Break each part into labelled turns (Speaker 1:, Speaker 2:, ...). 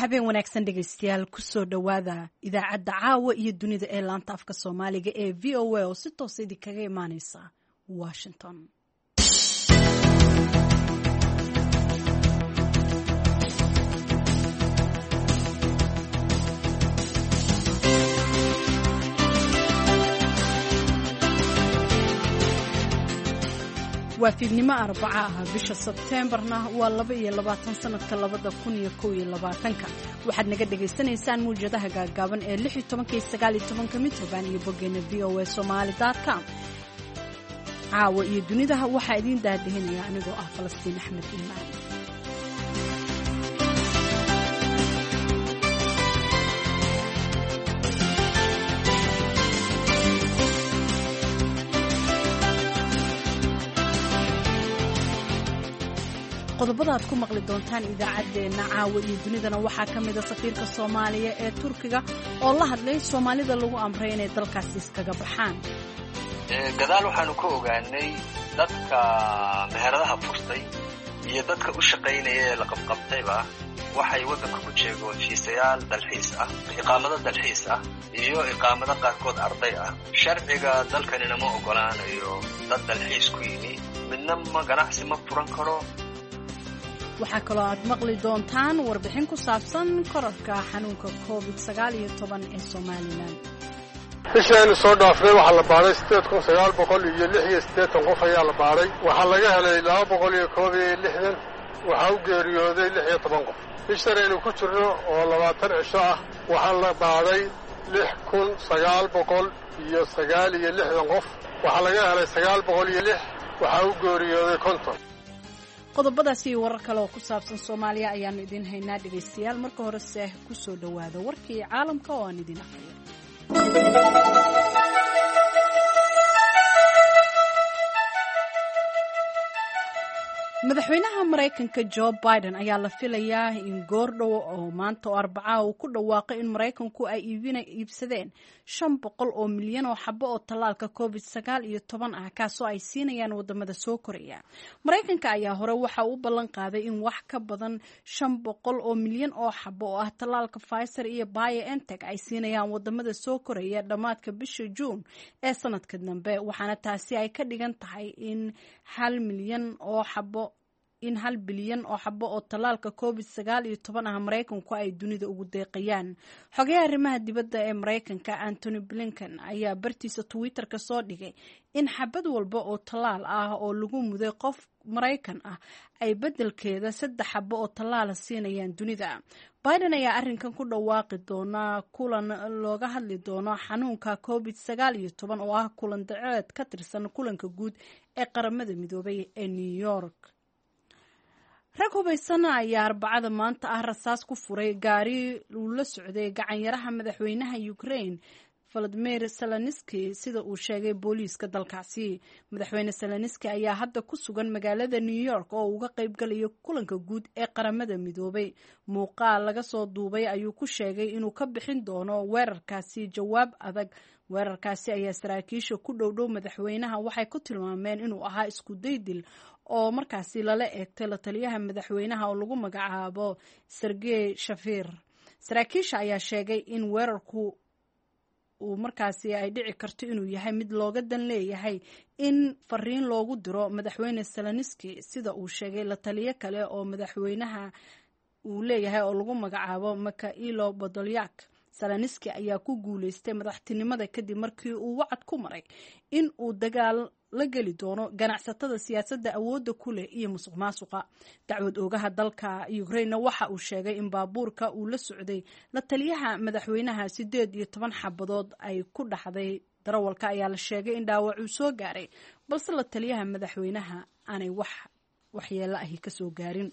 Speaker 1: habeen wanaagsan dhegaystayaal kusoo dhowaada idaacadda caawa iyo dunida ee laanta afka soomaaliga ee v o a oo si toosa idinkaga imaaneysa washington. waa fiidnimo arbaca ah bisha sebteembarna waa 22 sanadka 2021 waxaad naga dhagaysanaysaan muujadaha gaagaaban ee 16-19 mitroban iyo boggeena voasomali.com. caawa iyo dunidaha waxaa idiin daadahinaya anigoo ah Falastiin Axmed Iimaan. qodobada aad ku maqli doontaan idaacadeena caawa iyo dunidana waxaa ka mid ah safiirka Soomaaliya ee Turkiga oo la hadlay Soomaalida lagu amray inay dalkaas iskaga baxaan.
Speaker 2: gadaal waxaanu ku ogaanay dadka meheradaha furtay iyo dadka u shaqeynaya ee la qabqabtayba waxay wadanka ku jeegoon fiisayaal dalxiis ah, iqaamada dalxiis ah iyo iqaamada qaarkood arday ah. sharciga dalkanina ma ogolaanayo dad dalxiis ku yimi midna ma ganacsi ma furan karo.
Speaker 1: waxaa kaloo aad maqli doontaan warbixin ku saabsan kororka xanuunka COVID-19 ee Soomaaliland.
Speaker 3: bishaynu soo dhaafnay waxaa la baaray 8,986 qof ayaa la baaray. waxaa laga helay 260 waxaa u geeriyooday 16 qof. bishanaynu ku jirno oo 20 cisho ah waxaa la baaray 6,960 qof. waxaa laga helay 906 waxaa u geeriyooday 50.
Speaker 1: qodobadaasi iyo warar kale oo ku saabsan Soomaaliya ayaanu idin haynaa dhagaystayaal. marka horese ku soo dhowaada warkii caalamka oo aan idin aqriyo. madaxweynaha Mareykanka Joe Biden ayaa la filayaa in goordhow oo maanta oo Arbaca uu ku dhawaaqay in Mareykanku ay iibsadeen 500 milyan oo xabo oo tallaalka COVID-19 ah kaasoo ay siinayaan wadamada soo koraya. Mareykanka ayaa hore waxa uu ballan qaaday in wax ka badan 500 milyan oo xabo oo ah tallaalka Pfizer iyo BioNTech ay siinayaan wadamada soo koraya dhamaadka bisha June ee sanadka dambe, waxaana taasi ay ka dhigan tahay in 1 bilyan oo xabo oo tallaalka COVID-19 ah Mareykanku ay dunida ugu deeqayaan. xogayaha arrimaha dibadda ee Mareykanka Antony Blinken ayaa bartiisa Twitter ka soo dhigay in xabad walba oo tallaal ah oo lagu muday qof Mareykan ah ay beddelkeeda 3 xabo oo tallaal siinayaan dunida. Biden ayaa arrinkan ku dhawaaqi doona kulan looga hadli doono xanuunka COVID-19 oo ah kulan daceed ka tirsan kulanka guud ee qaramada midoobay ee New York. rag hubaysan ayaa Arbacada maanta ah rasaas ku furay gaari uu la socday gacanyaraha madaxweynaha Ukraine Volodymyr Zelensky sida uu sheegay booliiska dalkaasi. madaxweyne Zelensky ayaa hadda ku sugan magaalada New York oo uga qayb galayo kulanka guud ee qaramada midoobay. muuqaal laga soo duubay ayuu ku sheegay inuu ka bixin doono weerarkaasi jawaab adag. weerarkaasi ayaa saraakiisha ku dhowdhow madaxweynaha waxay ku tilmaameen inuu ahaa isku daydil oo markaasi lala eegtay la taliyaha madaxweynaha oo lagu magacaabo Sergey Shafir. saraakiisha ayaa sheegay in weerarku uu markaasi ay dhici karto inuu yahay mid looga dan leeyahay in fariin loogu diro madaxweyne Zelensky sida uu sheegay la taliye kale oo madaxweynaha uu leeyahay oo lagu magacaabo Mikhailo Podolyak. Zelensky ayaa ku guuleystay madaxtinimada kadib markii uu wacad ku maray in uu dagaal la geli doono ganacsatada siyaasadda awoodda ku leh iyo musuqmaasuqa. dacwad oogaha dalka Ukraine waxa uu sheegay in baabuurka uu la socday la taliyaha madaxweynaha 18 xabadood ay ku dhaxday. darawalka ayaa la sheegay in dhaawac uu soo gaaray balse la taliyaha madaxweynaha aanay waxyeello ahi ka soo gaarin.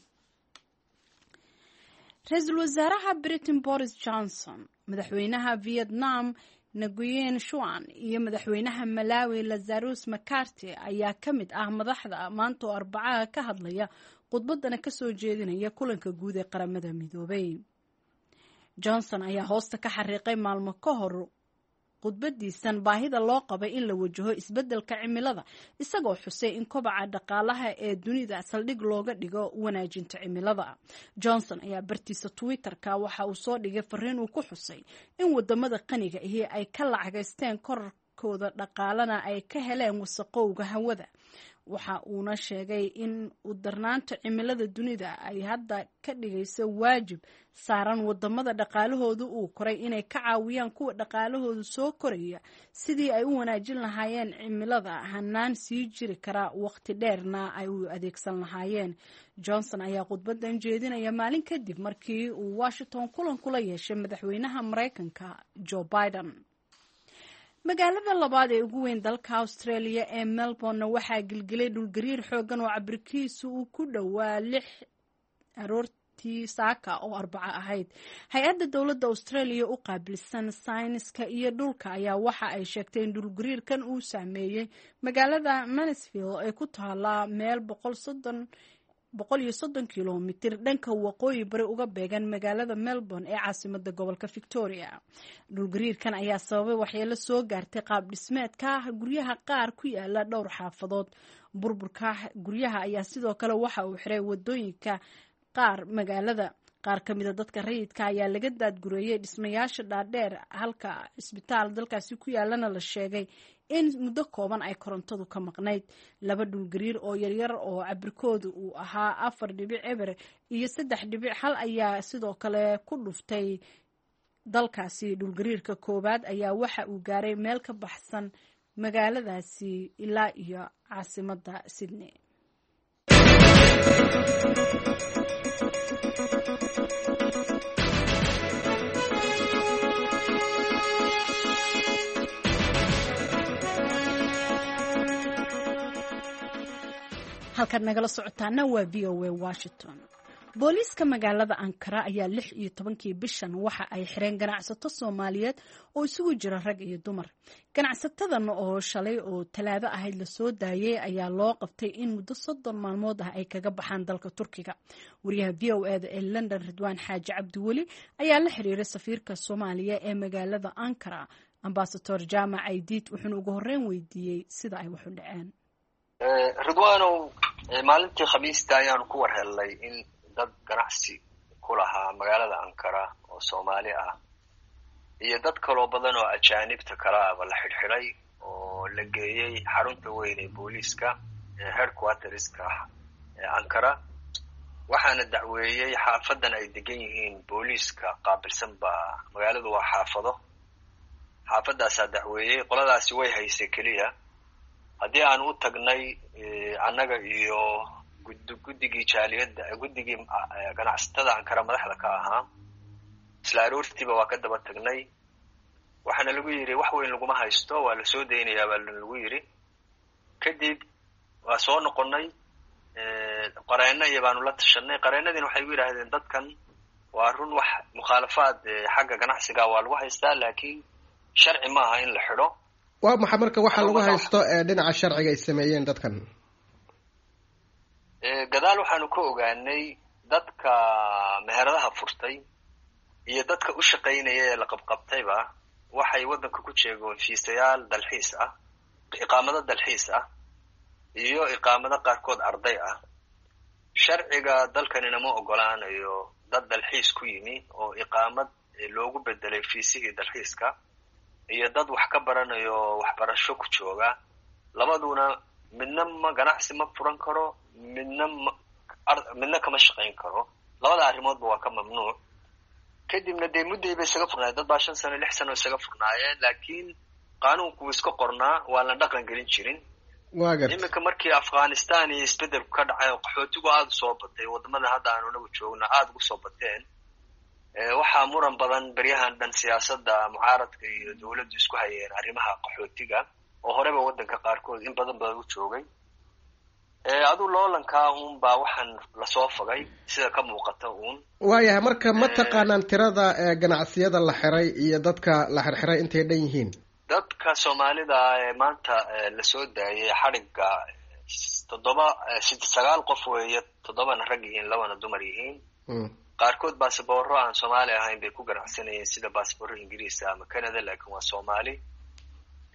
Speaker 1: Ra'iisul Wasaaraha Britain Boris Johnson, madaxweynaha Vietnam Nguyen Xuan iyo madaxweynaha Malawi Lazarus Makaarti ayaa ka mid ah madaxda maanta oo Arbacaha ka hadlaya khudbadana ka soo jeedinaya kulanka guud ee qaramada midoobay. Johnson ayaa hoosta ka xariiqay maalmo ka hor khudbadiisan baahida loo qabay in la wajaho isbeddelka cimilada isagoo xusay in kobaca dhaqaalaha ee dunida saldhig looga dhigo wanaajinta cimilada. Johnson ayaa bartiisa Twitter-ka waxa uu soo dhigay fariin uu ku xusay in wadamada qaniga ahi ay ka lacagaysteen korarkooda dhaqaalana ay ka heleen wasaqowga hawada. Waxa uuna sheegay in u darnaanta cimilada dunida ay hadda ka dhigayso waajib saaran wadamada dhaqaalahoodu uu koray inay ka caawiyaan kuwa dhaqaalahoodu soo koraya sidii ay u wanaajin lahaayeen cimilada hanaan sii jiri kara waqti dheerna ay u adeegsan lahaayeen. Johnson ayaa khudbadan jeedinaya maalin kadib markii uu Washington kulan kula yeeshay madaxweynaha Mareykanka Joe Biden. Magaalada labaad ee ugu weyn dalka Australia ee Melbourne waxaa gilgilay dhulgariir xoogan oo cabirkiisu uu ku dhowaa 6 aroortii saaka oo Arbaco ahayd. Hay-adda dowladda Australia u qaabilsan sayniska iyo dhulka ayaa waxa ay sheegtay in dhulgariirkan uu saameeyay magaalada Mansfield ee ku taala meel 130 kilomitir dhanka waqooyi bari uga beegan magaalada Melbourne ee caasimadda gobolka Victoria. Dhulgariirkan ayaa sababay waxyeelo soo gaartay qaab dhismeedka guryaha qaar ku yaala dhowr xaafadood. Burburka guryaha ayaa sidoo kale waxa uu xiray wadooyinka qaar magaalada. Qaar ka mid ah dadka rayidka ayaa laga daadgureeyay dhismayaasha dhaadheer halka isbitaal dalkaasi ku yaalana la sheegay in muddo kooban ay korontadu ka maqnayd. 2 dhulgariir oo yaryar oo cabirkoodu uu ahaa 4.0 iyo 3.1 ayaa sidoo kale ku dhuftay dalkaasi. Dhulgariirka koowaad ayaa waxa uu gaaray meel ka baxsan magaaladaasi ilaa iyo caasimadda Sydney. halkaad nagala socotaana waa VOA Washington. booliiska magaalada Ankara ayaa 16 bishan waxa ay xireen ganacsato Soomaaliyeed oo isugu jira rag iyo dumar. Ganacsatadan oo shalay oo Talaado ahayd la soo daayay ayaa loo qabtay in muddo 30 maalmood ah ay kaga baxaan dalka Turkiga. Wariyaha VOA ee London Ridwaan Xaaji Cabdiweli ayaa la xiriiray safiirka Soomaaliya ee magaalada Ankara, Ambassador Jaamac Aydiid, wuxuuna ugu horreyn weydiiyey sida ay wax u dhaceen.
Speaker 2: Ridwaanow, maalintii Khamiista ayaan ku warhelnay in dad ganacsi ku lahaa magaalada Ankara oo Soomaali ah iyo dad kaloo badan oo ajaanibta kala ah la xirxiray oo la geeyay xarunta weyn ee booliiska headquarterska Ankara. waxaana dacweeyay xaafadan ay degan yihiin booliiska qaabilsan baa magaaladu waa xaafadaas dacweeyay. qoladaasi way haysay kaliya haddii aan u tagnay annaga iyo guddigii jaaliyadda guddigii ganacsatada Ankara madaxda ka ahaa isla aroortiiba waa ka daba tagnay. waxaana lagu yiri wax weyn laguma haysto, waa la soo deynayaa baa lagu yiri. kadib waa soo noqonay qareena iyo baanu la tashanay. qareenadina waxay u yiraahdeen dadkan waa run wax mukhalafaad xagga ganacsiga waa lagu haystaa, laakiin sharci ma aha in la xidho.
Speaker 4: waa maxay marka waxa lagu haysto dhinaca sharciga ay sameeyeen dadkan?
Speaker 2: gadaal waxaanu ka ogaanay dadka meheradaha furtay iyo dadka u shaqaynaya ee la qabqabtayba waxay wadanka ku jeegoon fiisayaal dalxiis ah, iqaamado dalxiis ah iyo iqaamado qaarkood arday ah. sharciga dalkanina ma ogolaanayo dad dalxiis ku yimi oo iqaamad loogu bedelay fiisihii dalxiiska iyo dad wax ka baranayo waxbarasho ku jooga. labaduna midna ma ganacsi ma furan karo, midna kama shaqayn karo. labada arrimoodba waa ka mamnuuc. kadibna dee mudday bay isaga furnaayeen, dad baa 5 sano 6 sano isaga furnaayeen, laakiin qaanuunku iska qornaa waa la dhaqan gelin jirin. iminka markii Afghanistan iyo isbedelku ka dhacay oo qaxootigu aad u soo batay, wadamada hadda aanu nagu joogna aad ugu soo bateen, waxaa muran badan baryahan dhan siyaasadda mucaaradka iyo dawladdu isku hayeen arrimaha qaxootiga oo horeba wadanka qaarkood in badan u joogay. aduu loolankaa baa waxaan lasoo fogay sida ka muuqata
Speaker 4: waayahay. marka ma taqaanaan tirada ganacsiyada la xiray iyo dadka la xirxiray intay dhan yihiin?
Speaker 2: dadka Soomaalida ee maanta lasoo daayay xariga 9 qof weeye, 7 rag yihiin 2 dumar yihiin. qaarkood baasaboorro aan Soomaali ahayn bay ku ganacsanayeen sida baasaboorro Ingiriis ama Canada, laakiin waa Soomaali.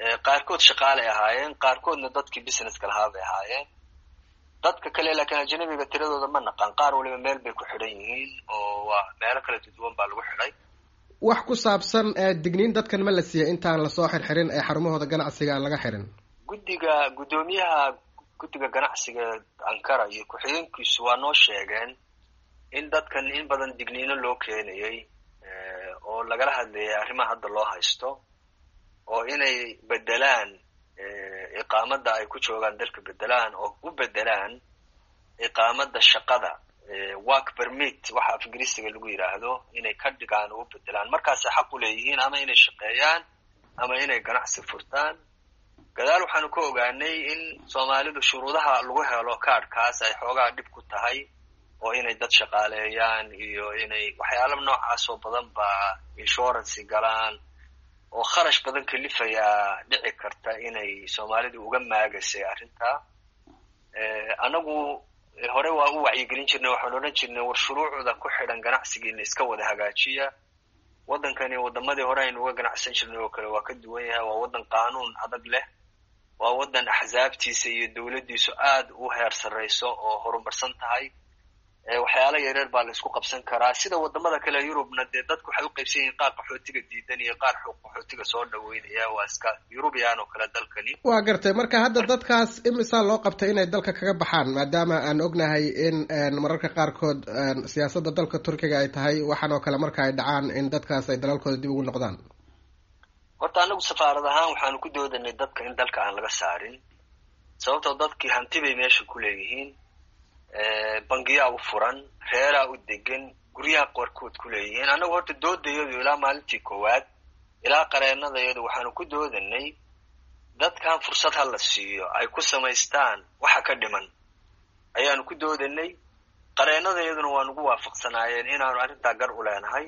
Speaker 2: qaarkood shaqaalay ahaayeen, qaarkoodna dadkii businesska lahaa bay ahaayeen. dadka kale laakiin ajnabiga tiradooda ma naqaan, qaar waliba meel bay ku xidhan yihiin oo waa meelo kala duwan baa lagu xidhay.
Speaker 4: wax ku saabsan digniin dadkan ma la siiyey intaan lasoo xirxirin ee xarumahooda ganacsiga aan laga xirin?
Speaker 2: guddoomiyaha guddiga ganacsiga Ankara iyo ku-xigeenkiisu waa noo sheegeen in dadkan in badan digniino loo keenayay oo lagala hadlayay arrimaha hadda loo haysto, oo inay bedelaan iqaamada ay ku joogaan dalka bedelaan oo u bedelaan iqaamada shaqada work permit waxa af Ingiriisiga lagu yiraahdo, inay ka dhigaan oo u bedelaan. markaas xaq u leeyihiin ama inay shaqeeyaan ama inay ganacsi furtaan. gadaal waxaanu ka ogaanay in Soomaalidu shuruudaha lagu helo kaarkaas ay xoogaa dhib ku tahay, oo inay dad shaqaaleeyaan iyo inay waxyaalo noocaas oo badan ba insurance galaan oo kharash badan kalifaya dhici karta inay Soomaalidu uga maagasay arrinta. anagu hore waa u wacyigelin jirnay, waxaan oran jirnay war shuruucda ku xidhan ganacsigiina iska wada hagaajiya. wadankani wadamadii hore aynu uga ganacsan jirnay oo kale waa ka duwan yahay, waa wadan qaanuun adag leh, waa wadan axsaabtiisa iyo dawladdiisu aad u heer sarreyso oo horumarsan tahay. waxyaalo yaryar baa la isku qabsan karaa, sida wadamada kale Yurubna dee dadku waxay u qaybsan yihiin qaar qaxootiga diidan iyo qaar qaxootiga soo dhaweynaya, waa iska Yurubyaan oo kale dalkani.
Speaker 4: waa gartay. marka hadda dadkaas imisa loo qabtay inay dalka kaga baxaan, maadaama aan ognahay in mararka qaarkood siyaasadda dalka Turkiga ay tahay waxaan oo kale marka ay dhacaan in dadkaas ay dalalkooda dib ugu noqdaan?
Speaker 2: horta anagu safaarad ahaan waxaanu ku doodanay dadka in dalka aan laga saarin, sababtoo dadkii hanti bay meesha ku leeyihiin, bangiyaa u furan, reeraa u degan, guryaha qaarkood ku leeyihiin. anagu horta doodayadu ilaa maalintii koowaad ilaa qareenadayadu waxaanu ku doodanay dadkan fursad ha la siiyo ay ku samaystaan waxa ka dhiman ayaanu ku doodanay. qareenadayaduna waa nagu waafaqsanaayeen inaanu arrintaa gar u leenahay.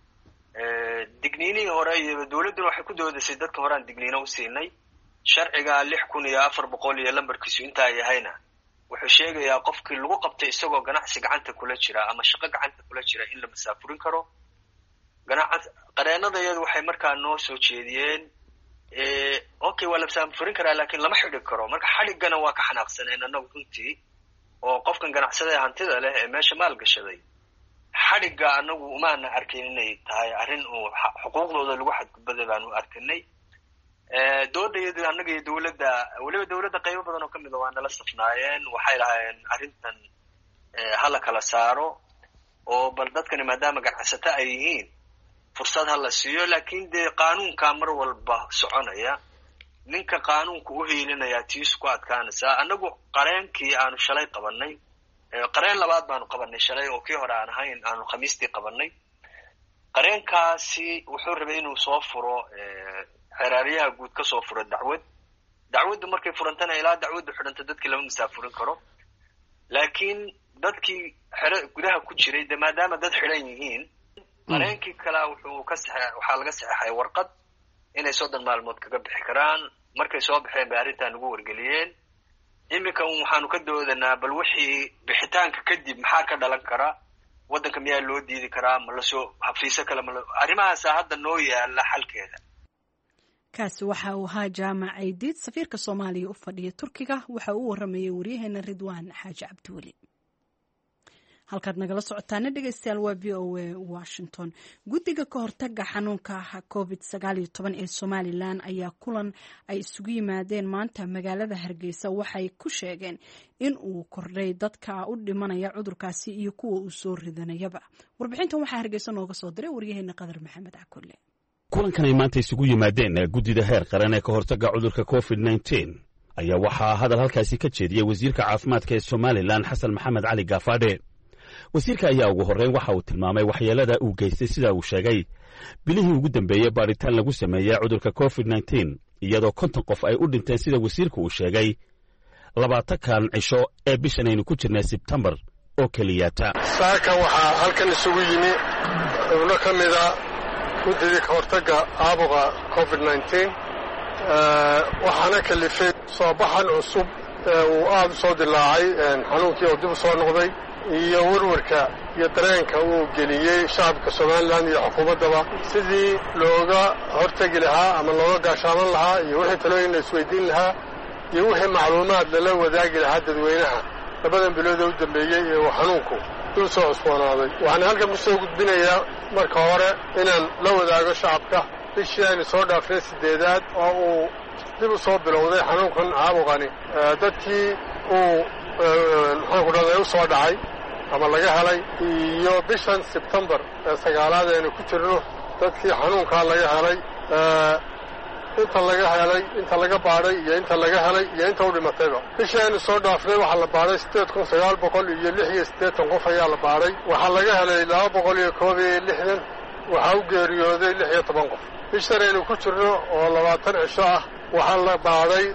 Speaker 2: digniinihii hore iyo dawladduna waxay ku doodasay dadka hore aan digniino u siinay. sharciga 6400 iyo lambarkiisu intaa yahayna wuxuu sheegayaa qofkii lagu qabtay isagoo ganacsi gacanta kula jira ama shaqo gacanta kula jira in la masaafurin karo. qareenadayadu waxay markaa noo soo jeediyeen okay waa la masaafurin karaa laakiin lama xidhi karo. marka xadhiggana waa ka xanaaqsaneen annagu runtii, oo qofkan ganacsada hantida leh ee meesha maal gashaday xadhigga anagu umaana arkin inay tahay arrin uu xuquuqdooda lagu xadgudbaday baanu arkinay. doodayadu annaga iyo dawladda, waliba dawladda qaybo badan oo kamid a waa nala safnaayeen. waxay lahaayeen arrintan hala kala saaro oo bal dadkani maadaama ganacsato ay yihiin fursad ha la siiyo, laakiin dee qaanuunkaa mar walba soconaya, ninka qaanuunka u hiilinaya tiisu ku adkaanaysaa. annagu qareenkii aanu shalay qabanay, qareen labaad baanu qabanay shalay oo kii hore aan ahayn, aanu khamiistii qabanay. qareenkaasi wuxuu rabay inuu soo furo xeraariyaha guud ka soo furo dacwaddu markay furantana ilaa dacwaddu xidhanta dadkii lama masaafurin karo. laakiin dadkii gudaha ku jiray de maadaama dad xidhan yihiin, qareenkii kale waxaa laga saxeexay warqad inay 30 maalmood kaga bixi karaan. markay soo baxeen bay arrintaa nagu wargeliyeen. iminka waxaanu ka doodanaa bal wixii bixitaanka kadib maxaa ka dhalan kara, waddanka miyaa loo diidi karaa, ma lasoo xafiiso kale arrimahaasa hadda noo yaala xalkeeda.
Speaker 1: kaasi waxa uu ahaa Jaamac Aydiid, safiirka Soomaaliya u fadhiya Turkiga. waxa uu waramayay waryaheena Ridwaan Xaaji Cabdiweli. halkaad nagala socotaana dhegeystayaal waa VOA Washington. guddiga ka hortaga xanuunka COVID-19 ee Somaliland ayaa kulan ay isugu yimaadeen maanta magaalada Hargeysa waxay ku sheegeen in uu kordhay dadka u dhimanaya cudurkaasi iyo kuwa uu soo ridanayaba. warbixintan waxaa Hargeysa nooga soo diray waryaheena Qadar Maxamed Cakulle.
Speaker 5: kulankan ay maanta isugu yimaadeen guddida heer qaran ee ka hortaga cudurka COVID-19 ayaa waxaa hadal halkaasi ka jeediyay wasiirka caafimaadka ee Somaliland Xasan Maxamed Cali Gaafadhe. wasiirka ayaa ugu horreyn waxa uu tilmaamay waxyeelada uu geystay sida uu sheegay bilihii ugu dambeeyey baaritaan lagu sameeyey cudurka COVID-19 iyadoo 50 qof ay u dhinteen sida wasiirku uu sheegay 20 cisho ee bishan aynu ku jirnay Sebtembar oo keliyata.
Speaker 3: saaka waxaa halkan isugu yimi xubno ka mid a guddida ka hortaga caabuqa COVID-19 waxaana kalifay soo baxan cusub uu aad u soo dilaacay xanuunkii oo dib u soo noqday iyo warwarka iyo dareenka uu geliyey shacabka somalilan iyo xukuumaddaba sidii looga hortegi lahaa ama looga gaashaaman lahaa iyo wixii talooyin la isweydiin lahaa iyo wixii macluumaad lala wadaagi lahaa dadweynaha labadan bilood ee u dambeeyey ee uu xanuunku dul soo cusboonaaday waxaan halkan ku soo gudbinayaa marka hore inaan la wadaago shacabka bishii aynu soo dhaafnay 8aad oo uu dib u soo bilowday xanuunkan caabuqani dadkii uu maxaanku dhahday u soo dhacay ama laga helay iyo bishan sebtembar ee 9aad aynu ku jirno dadkii xanuunkaa laga helay inta laga helay inta laga baadhay iyo inta laga helay iyo inta u dhimatayba bishii aynu soo dhaafnay waxaa la baadhay 8,986 qof ayaa la baadhay waxaa laga helay 261 waxaa u geeriyooday 16 qof bishan aynu ku jirno oo 20 cisho ah waxaa la baadhay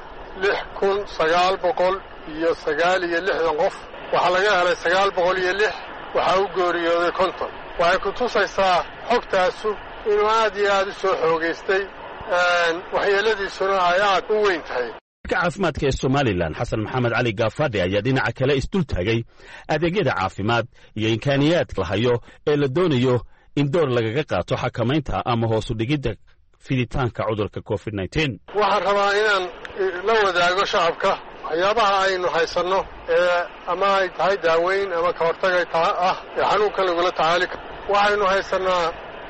Speaker 3: 6,969 qof waxaa laga helay 906 waxaa u geeriyooday 50 waxay ku tusaysaa xogtaasu inuu aad iyo aad u soo xoogaystay waxyeeladiisuna ay aad u weyn tahay.
Speaker 5: caafimaadka ee Somaliland Xasan Maxamed Cali Gaafadhe ayaa dhinaca kale isdul taagay adeegyada caafimaad iyo imkaaniyaadka la hayo ee la doonayo in door lagaga qaato xakamaynta ama hoos u dhigidda fiditaanka cudurka COVID-19.
Speaker 3: waxaan rabaa inaan la wadaago shacabka waxyaabaha aynu haysanno ama ay tahay daaweyn ama ka hortagay ah ee xanuunka lagula tacaali karo waxaynu haysannaa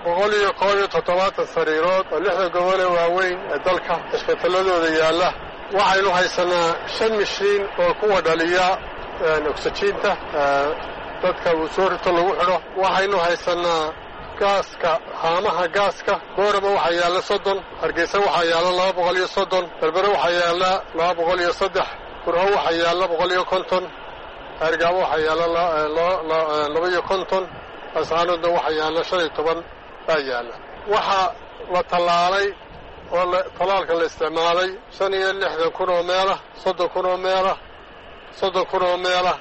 Speaker 3: 117 sariirood oo 6 gobol ee waaweyn ee dalka isbitaaladooda yaalla waxaynu haysannaa 5 mishiin oo kuwa dhaliya oksijiinta dadka uu soo rito lagu xidho waxaynu haysannaa gaaska haamaha gaaska boorama waxaa yaalla 30 hargeysa waxaa yaalla 230 berbere waxaa yaalla 203 kurho waxaa yaalla 150 hargaabo waxaa yaalla 250 ascaanoodna waxaa yaalla 15 baa yaalla waxaa la tallaalay oo tallaalka la isticmaalay 65,000 oo meelah 30,000 oo meelah 30,000 oo meelah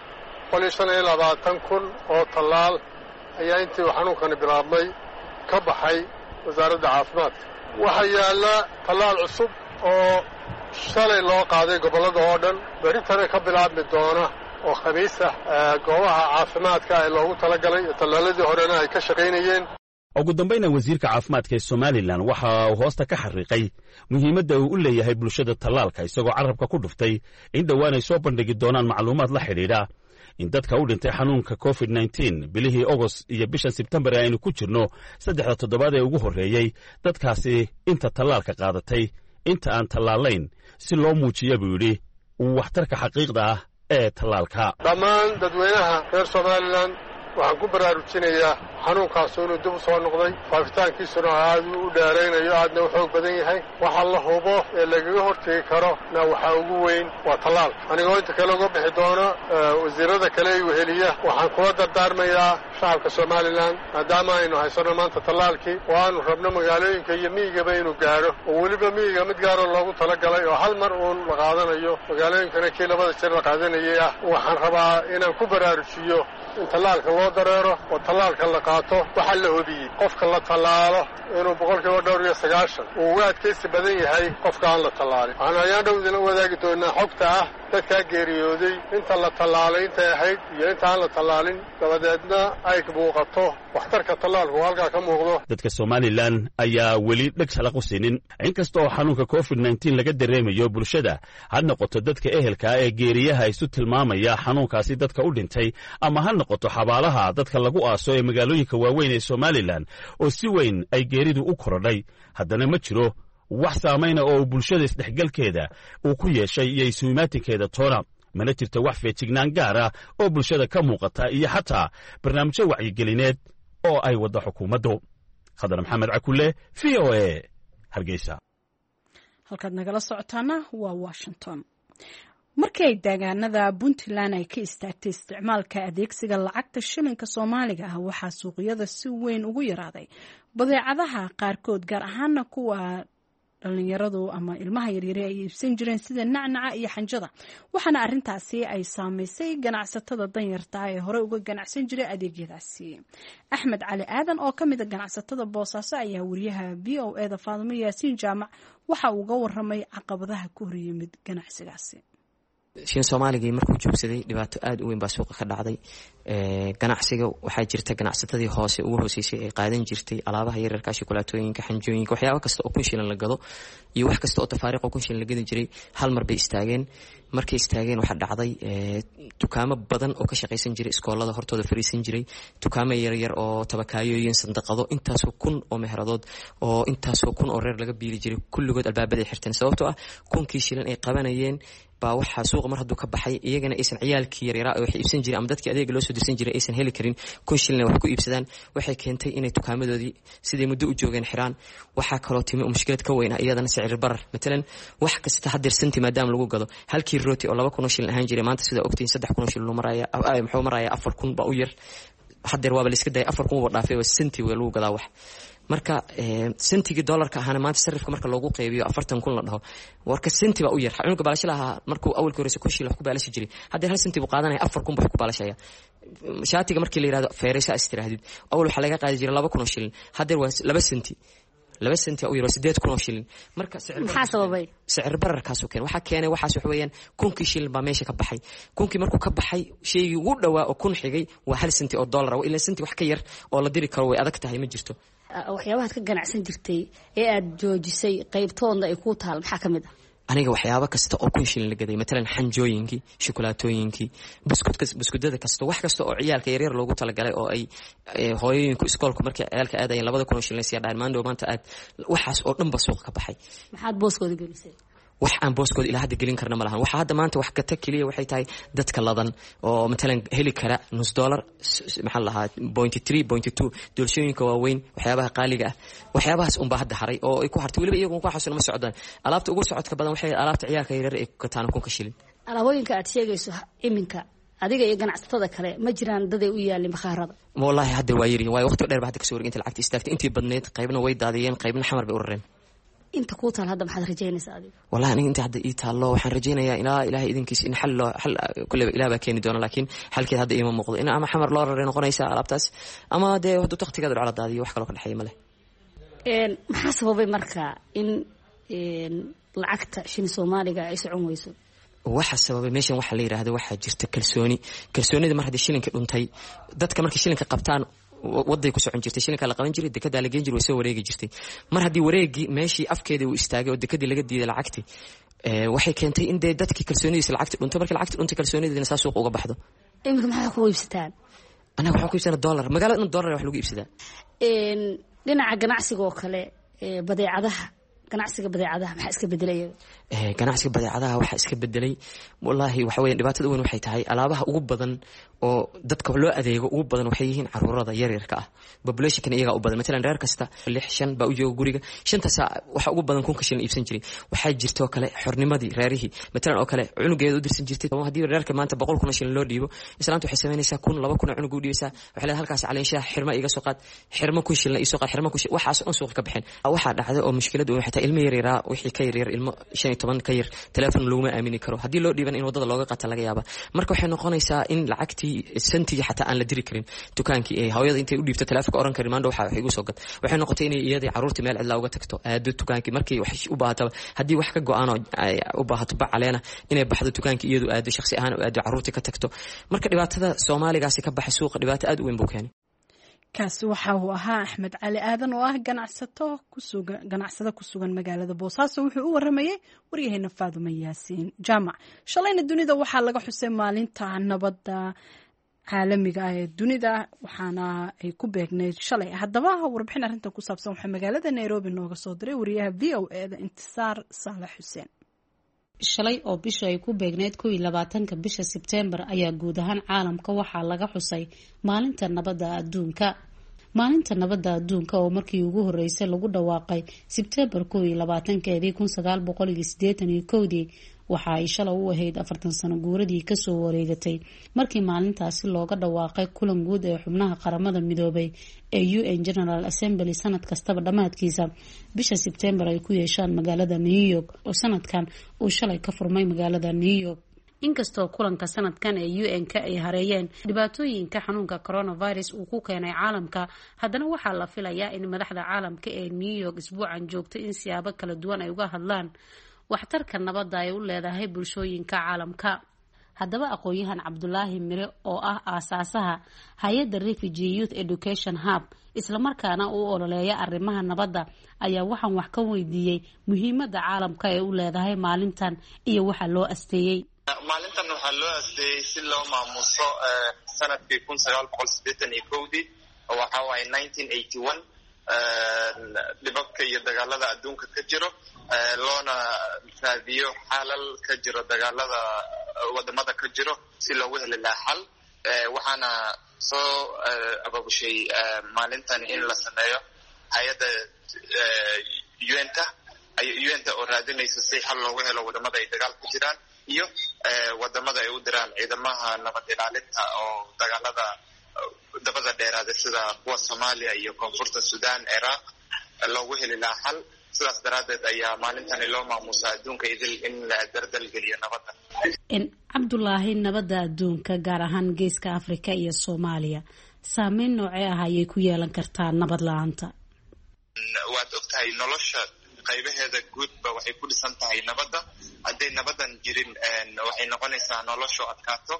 Speaker 3: 125,000 oo tallaal ayaa intii uu xanuunkani bilaabmay ka baxay wasaaradda caafimaadka waxaa yaalla tallaal cusub oo shalay loo qaaday gobollada oo dhan berritana ka bilaabmi doona oo khamiis ah goobaha caafimaadka ee loogu talagalay tallaaladii horena ay ka shaqaynayeen.
Speaker 5: ugu dambayna wasiirka caafimaadka ee Somaliland waxa uu hoosta ka xariiqay muhiimadda uu u leeyahay bulshada tallaalka isagoo carabka ku dhuftay in dhowaan ay soo bandhigi doonaan macluumaad la xidhiidha in dadka u dhintay xanuunka COVID-19 bilihii August iyo bishan September aynu ku jirno 3 toddobaad ee ugu horeeyay dadkaasi inta tallaalka qaadatay inta aan tallaalayn si loo muujiyo buu yidhi waxtarka xaqiiqda ah ee tallaalka.
Speaker 3: dhammaan dadweynaha reer Somaliland waxaan ku baraarujinayaa xanuunkaas inuu dib u soo noqday faafitaankiisuna aad u dheeraynayo aadna u xoog badan yahay waxa la hubo ee lagaga hortegi karo na waxa ugu weyn waa tallaal anigoo inta kale uga bixi doono wasiirada kale ee weheliya waxaan kula dardaarmayaa shacabka Somaliland maadaama aynu haysano maanta tallaalkii oo aanu rabno magaalooyinka iyo miyigaba inuu gaaro oo weliba miyiga mid gaaro loogu talagalay oo hal mar uun la qaadanayo magaalooyinkana kii 2 jeer la qaadanayay ah waxaan rabaa inaan ku baraarujiyo in tallaalka loo dareero oo tallaalka la qaato waxa la hubiyey qofka la tallaalo inuu 99% uu uga adkaysi badan yahay qofka aan la tallaalin waxaan ayaan dhowdina wadaagi doonaa xogta ah dadka geeriyooday inta la tallaalay inta ahayd iyo inta aan la tallaalin dabadeedna ay muuqato waxtarka tallaalku halkaa ka muuqdo.
Speaker 5: dadka Somaliland ayaa weli dhag shalaq u siinin inkastoo xanuunka COVID-19 laga dareemayo bulshada ha noqoto dadka ehelka ee geeriyaha isu tilmaamaya xanuunkaasi dadka u dhintay ama ha noqoto xabaalaha dadka lagu aaso ee magaalooyinka waaweyn ee Somaliland oo si weyn ay geeridu u korodhay haddana ma jiro wax saamayna oo bulshada isdhexgalkeeda uu ku yeeshay iyo isuumaatinkeeda toona mana jirto wax feejignaan gaar ah oo bulshada ka muuqata iyo xataa barnaamijyo wacyigelineed oo ay waddo xukuumaddu. Khadar Maxamed Cakulle VOA Hargeysa.
Speaker 1: halkaad nagala socotaana waa Washington. markii ay deegaanada Puntland ay ka istaagtay isticmaalka adeegsiga lacagta shilinka Soomaaliga ah waxaa suuqyada si weyn ugu yaraaday badeecadaha qaarkood gaar ahaan kuwa dhalinyaradu ama ilmaha yaryar ay iibsan jireen sida nacnaca iyo xanjada waxaana arintaasi ay saameysay ganacsatada danyarta ee hore uga ganacsan jiray adeegyadaasi. Axmed Cali Aadan oo kamid ah ganacsatada Boosaaso ayaa wariyaha VOA Faadimo Yaasiin Jaamac waxa uu uga waramay caqabadaha ku horyimid ganacsigaasi.
Speaker 6: shin Soomaaliga markuu joogsaday dhibaato aad u weyn baa suuqa ka dhacday ganacsiga waxaa jirta ganacsatadii hoose ugu hooseysay ay qaadan jirtay alaabaha yaryarka shukulaatooyinka xanjooyinka waxyaabo kasta oo 1,000 shilin la gado iyo wax kasta oo tafaariiq oo 1,000 shilin la gadi jiray hal mar bay istaageen markay istaageen waxa dhacday dukaamo badan oo ka shaqeysan jiray iskoolada hortooda fariisan jiray dukaamo yaryar oo tabakaayooyin sandaqado intaas oo kun oo meheradood oo intaas oo kun oo reer laga biili jiray kulligood albaabada xirteen sababtoo ah 1,000 shilin ay qabanayeen baa waxa suuqa mar haduu ka baxay iyagana aysan ciyaalkii yaryara oo wax iibsan jiray ama dadkii adeeg loo soo dirsan jiray aysan heli karin 1,000 shilin wax ku iibsadaan waxay keentay inay dukaamadoodii sidii muddo u joogeen xiraan waxa kaloo timi mushkilad ka weyn iyadana sicir barar midalan wax kasta hadir santi maadaama lagu gado halkii rooti oo 2,000 shilin ahaan jiray maanta sida ogtiin 3,000 shilin maraya muxuu maraya 4,000 ba u yar hadir waaba la iska day 4,000 oo dhaafay santi way lagu gadaa wax marka sentigi dollarka ahana maanta sarifka marka loogu qeybiyo 40,000 la dhaho warka senti ba u yar xanuunka baalashaha markuu awalkii hore 1,000 shilin wax ku baalashi jiray hadda hal senti buu qaadanaya 4,000 wax ku baalashaya shaatiga markii la yiraahdo feeraysa istiraahadid awal waxa laga qaadi jiray 2,000 shilin hadda waa 2 senti 2 senti oo yaro 8,000 shilin marka
Speaker 1: maxaa sababay
Speaker 6: sicir bararkaas oo keen waxa keenay waxaas wax weeyaan 1,000 shilin ba meesha ka baxay 1,000 markuu ka baxay sheegi ugu dhawaa oo 1,000 xigay waa hal senti oo dollar oo ilaa senti wax ka yar oo la diri karo way adag tahay ma jirto
Speaker 7: waxyaabaha ka ganacsan jirtay ee aad joojisay qaybtoodna ay ku taal maxaa kamid ah
Speaker 6: aniga waxyaabo kasta oo 1,000 shilin la gaday midalan xanjooyinkii shukulaatooyinkii buskudada kasta wax kasta oo ciyaalka yaryar loogu talagalay oo ay hooyooyinku iskoolku markay ciyaalka aadayeen 2,000 shilin si dhaan maanta aad waxaas oo dhan ba suuq ka baxay
Speaker 7: maxaad booskooda gelisay
Speaker 6: wax aan booskooda ilaa hadda gelin karna ma lahan waxa hadda maanta wax ka kaliya waxay tahay dadka ladan oo midalan heli kara $0.5 maxaa lahaa 0.3 doolshooyinka waaweyn waxyaabaha qaaliga ah waxyaabahaas un baa hadda haray oo ay ku hartay waliba iyagu ku xasuun ma socdaan alaabta ugu socodka badan waxay alaabta ciyaalka yaryar ee ka taana 1,000 shilin
Speaker 7: alaabooyinka aad sheegayso iminka adiga iyo ganacsatada kale ma jiraan dad ay u yaalin bakhaarada
Speaker 6: wallahi hadda waa yiri way waqti dheer ba hadda ka soo wareegintay lacagta istaagtay intii badneed qaybna way daadiyeen qaybna xamar bay u rareen
Speaker 7: inta ku taal hadda maxaad rajaynaysaa adiga
Speaker 6: wallahi aniga inta hadda ii taalo waxaan rajaynayaa ilaahay idinkiis in xal kulli ilaahay baa keeni doona laakiin xalkeed hadda ima muuqdo in ama xamar loo raray noqonaysa alaabtaas ama de wada waqtigeeda dhacda daadiyo wax kale ka dhaxay male
Speaker 7: maxaa sababay marka in lacagta shilin Soomaaliga ay socon weyso
Speaker 6: waxa sababay meeshan waxa la yiraahdo waxa jirta kalsoonida mar hadii shilinka dhuntay dadka markay shilinka qabtaan waday ku socon jirtay shilinka la qaban jiray dekada la geen jiray way soo wareegi jirtay mar hadii wareegi meeshii afkeeda uu istaagay oo dekadii laga diiday lacagti waxay keentay in dadkii kalsoonidiisa lacagta dhunto markii lacagta dhunto kalsoonideedina saas suuq uga baxdo
Speaker 7: imika maxaa ku iibsataan
Speaker 6: anaga waxaan ku iibsanaa dollar magaalada dollar wax lagu iibsadaa
Speaker 7: dhinaca ganacsiga oo kale badeecadaha ganacsiga badeecadaha maxaa iska bedelay
Speaker 6: ganacsiga badeecadaha waxa iska bedelay wallahi waxa weeyaan dhibaatada weyn waxay tahay alaabaha ugu badan oo dadka loo adeego ugu badan waxay yihiin caruurada yaryarka ah population iyaga u badan midalan reer kasta 6 ba u joogo guriga 5 saac waxa ugu badan 1,000 shilin iibsan jiray waxa jirto kale xornimadii reerihii midalan oo kale cunugeedu u dirsan jirtay hadii reerka maanta 100,000 shilin loo dhiibo islaantu waxay sameynaysaa 1,000 cunug u dhiibeysaa waxa la halkaas caleenshaha xirma iga soo qaad xirma 1,000 shilin iga soo qaad xirma waxaas oo suuq ka bixin waxa dhacday oo mushkilad waxay tahay ilmo yaryar wixii ka yaryar ilmo 15 ka yar telefoon looma aamini karo hadii loo dhiiban in wadada looga qaata laga yaaba marka waxay noqonaysaa in lacagtii sentiga xataa aan la diri karin dukaankii ee hooyada intay u dhiibto telefoonka oran karin maanta waxa igu soo gad waxay noqotay in iyadii caruurtii meel cidla uga tagto aado dukaankii markii wax u baahato hadii wax ka go'aan oo u baahato bacaleena inay baxdo dukaankii iyadu aado shakhsi ahaan oo aado caruurtii ka tagto marka dhibaatada Soomaaligaasi ka baxay suuqa dhibaato aad u weyn buu keenay
Speaker 1: kaasi waxa uu ahaa Axmed Cali Aadan oo ah ganacsado ku sugan magaalada Boosaaso wuxuu u waramayay waryaheena Faadumo Yaasiin Jaamac shalayna dunida waxaa laga xusay maalinta nabadda caalamiga ah ee dunida waxaana ay ku beegneyd shalay haddaba warbixin arrintan ku saabsan waxa magaalada Nairobi nooga soo diray wariyaha VOA da Intisaar Saalax Xuseen
Speaker 8: shalay oo bisha ay ku beegneyd 22 bisha Sebtembar ayaa guud ahaan caalamka waxaa laga xusay maalinta nabadda adduunka maalinta nabadda adduunka oo markii ugu horeysay lagu dhawaaqay Sebtembar 22 1981 waxa ay shalay u ahayd 40 sano guuradii ka soo wareegatay markii maalintaasi looga dhawaaqay kulan guud ee xubnaha qaramada midoobay ee UN General Assembly sanad kastaba dhamaadkiisa bisha Sebtembar ay ku yeeshaan magaalada New York oo sanadkan uu shalay ka furmay magaalada New York inkastoo kulanka sanadkan ee UN-ka ay hareeyeen dhibaatooyinka xanuunka coronavirus uu ku keenay caalamka haddana waxaa la filayaa in madaxda caalamka ee New York isbuucan joogto in siyaabo kala duwan ay uga hadlaan waxtarka nabadda ay u leedahay bulshooyinka caalamka haddaba aqoon-yahan cabdulaahi mire oo ah aasaasaha hay-adda refugee youth education hub islamarkaana uu ololeeya arrimaha nabadda ayaa waxaan wax ka weydiiyey muhiimadda caalamka ee u leedahay maalintan iyo waxa loo asteeyey.
Speaker 9: maalintan waxaa loo asteeyey si loo maamuso sanadkii 1981 waxa waaye 1981 dhibabka iyo dagaalada adduunka ka jiro loona raadiyo xalal ka jiro dagaalada wadamada ka jiro si loogu heli lahaa xal. waxaana soo ababushay maalintan in la sameeyo hay-adda UN-ta oo raadinaysa si xal loogu helo wadamada ay dagaal ku jiraan iyo wadamada ay u diraan ciidamaha nabad ilaalinta oo dagaalada dabada dheeraada sida kuwa Soomaaliya iyo Koonfurta Suudaan, Iraq loogu heli lahaa xal. sidaas daraadeed ayaa maalintani loo maamuusaa adduunka idil in la dardal geliyo nabadda.
Speaker 8: cabdulaahi, nabadda adduunka gaar ahaan geeska Afrika iyo Soomaaliya saameyn noocee ah ayay ku yeelan kartaa nabad la-aanta?
Speaker 9: waad ogtahay nolosha qaybaheeda guudba waxay ku dhisan tahay nabadda. hadday nabadan jirin waxay noqonaysaa noloshu adkaato.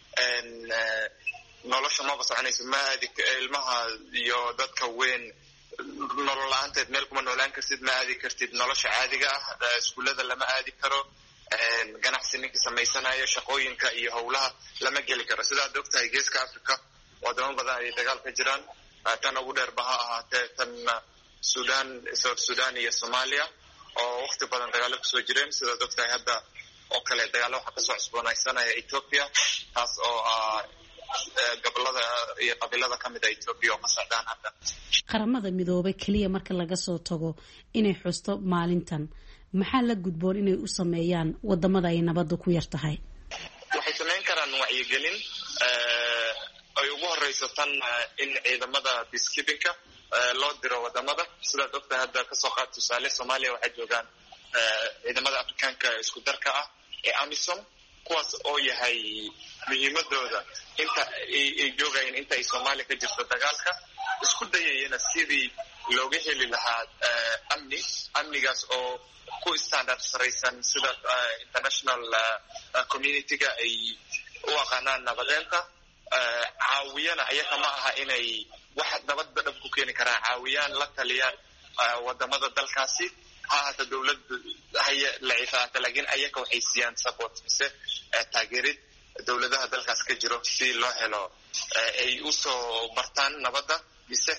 Speaker 9: nolosha maba soconayso. ilmaha iyo dadka weyn nolol la-aanteed meel kuma noolaan kartid, ma aadi kartid nolosha caadiga ah. iskuullada lama aadi karo. ganacsi ninkii samaysanayo shaqooyinka iyo howlaha lama geli karo. sidaad ogtahay geeska Afrika wadamo badan ay dagaal ka jiraan. tan ugu dheerba ha ahaatee tan South Sudan iyo Soomaaliya oo waqti badan dagaalo kasoo jireen. sidaad ogtahay hadda oo kale dagaalo waxaa kasoo cusboonaysanaya Ethiopia, taas oo gobolada iyo qabiilada kamid ah Ethiopia oo mas'adaan hadda.
Speaker 8: qaramada midoobay kaliya marka laga soo tago inay xusto maalintan, maxaa la gudboon inay u sameeyaan wadamada ay nabadda ku yar tahay?
Speaker 9: waxay sameyn karaan wacyigelin ay ugu horeyso tan in ciidamada peacekeeping-ka loo diro wadamada. sidaad ogtahay hadda kasoo qaad tusaale Soomaaliya waxay joogaan ciidamada Afrikaanka isku darka ah ee AMISOM, kuwaas oo yahay muhiimadooda inta ay joogayeen inta ay Soomaaliya ka jirto dagaalka, isku dayayana sidii looga heli lahaa amnigaas oo ku standard saraysan sida international community-ga ay u aqaanaan nabadeenta. caawiyana ayaga ma aha inay wax nabadda dhab ku keeni karaan. caawiyaan la taliyaan wadamada dalkaasi ha ahaato dowlad laciifaata, laakiin ayaga waxay siiyaan support mise taageerid dowladaha dalkaas ka jiro si loo helo ay usoo bartaan nabadda mise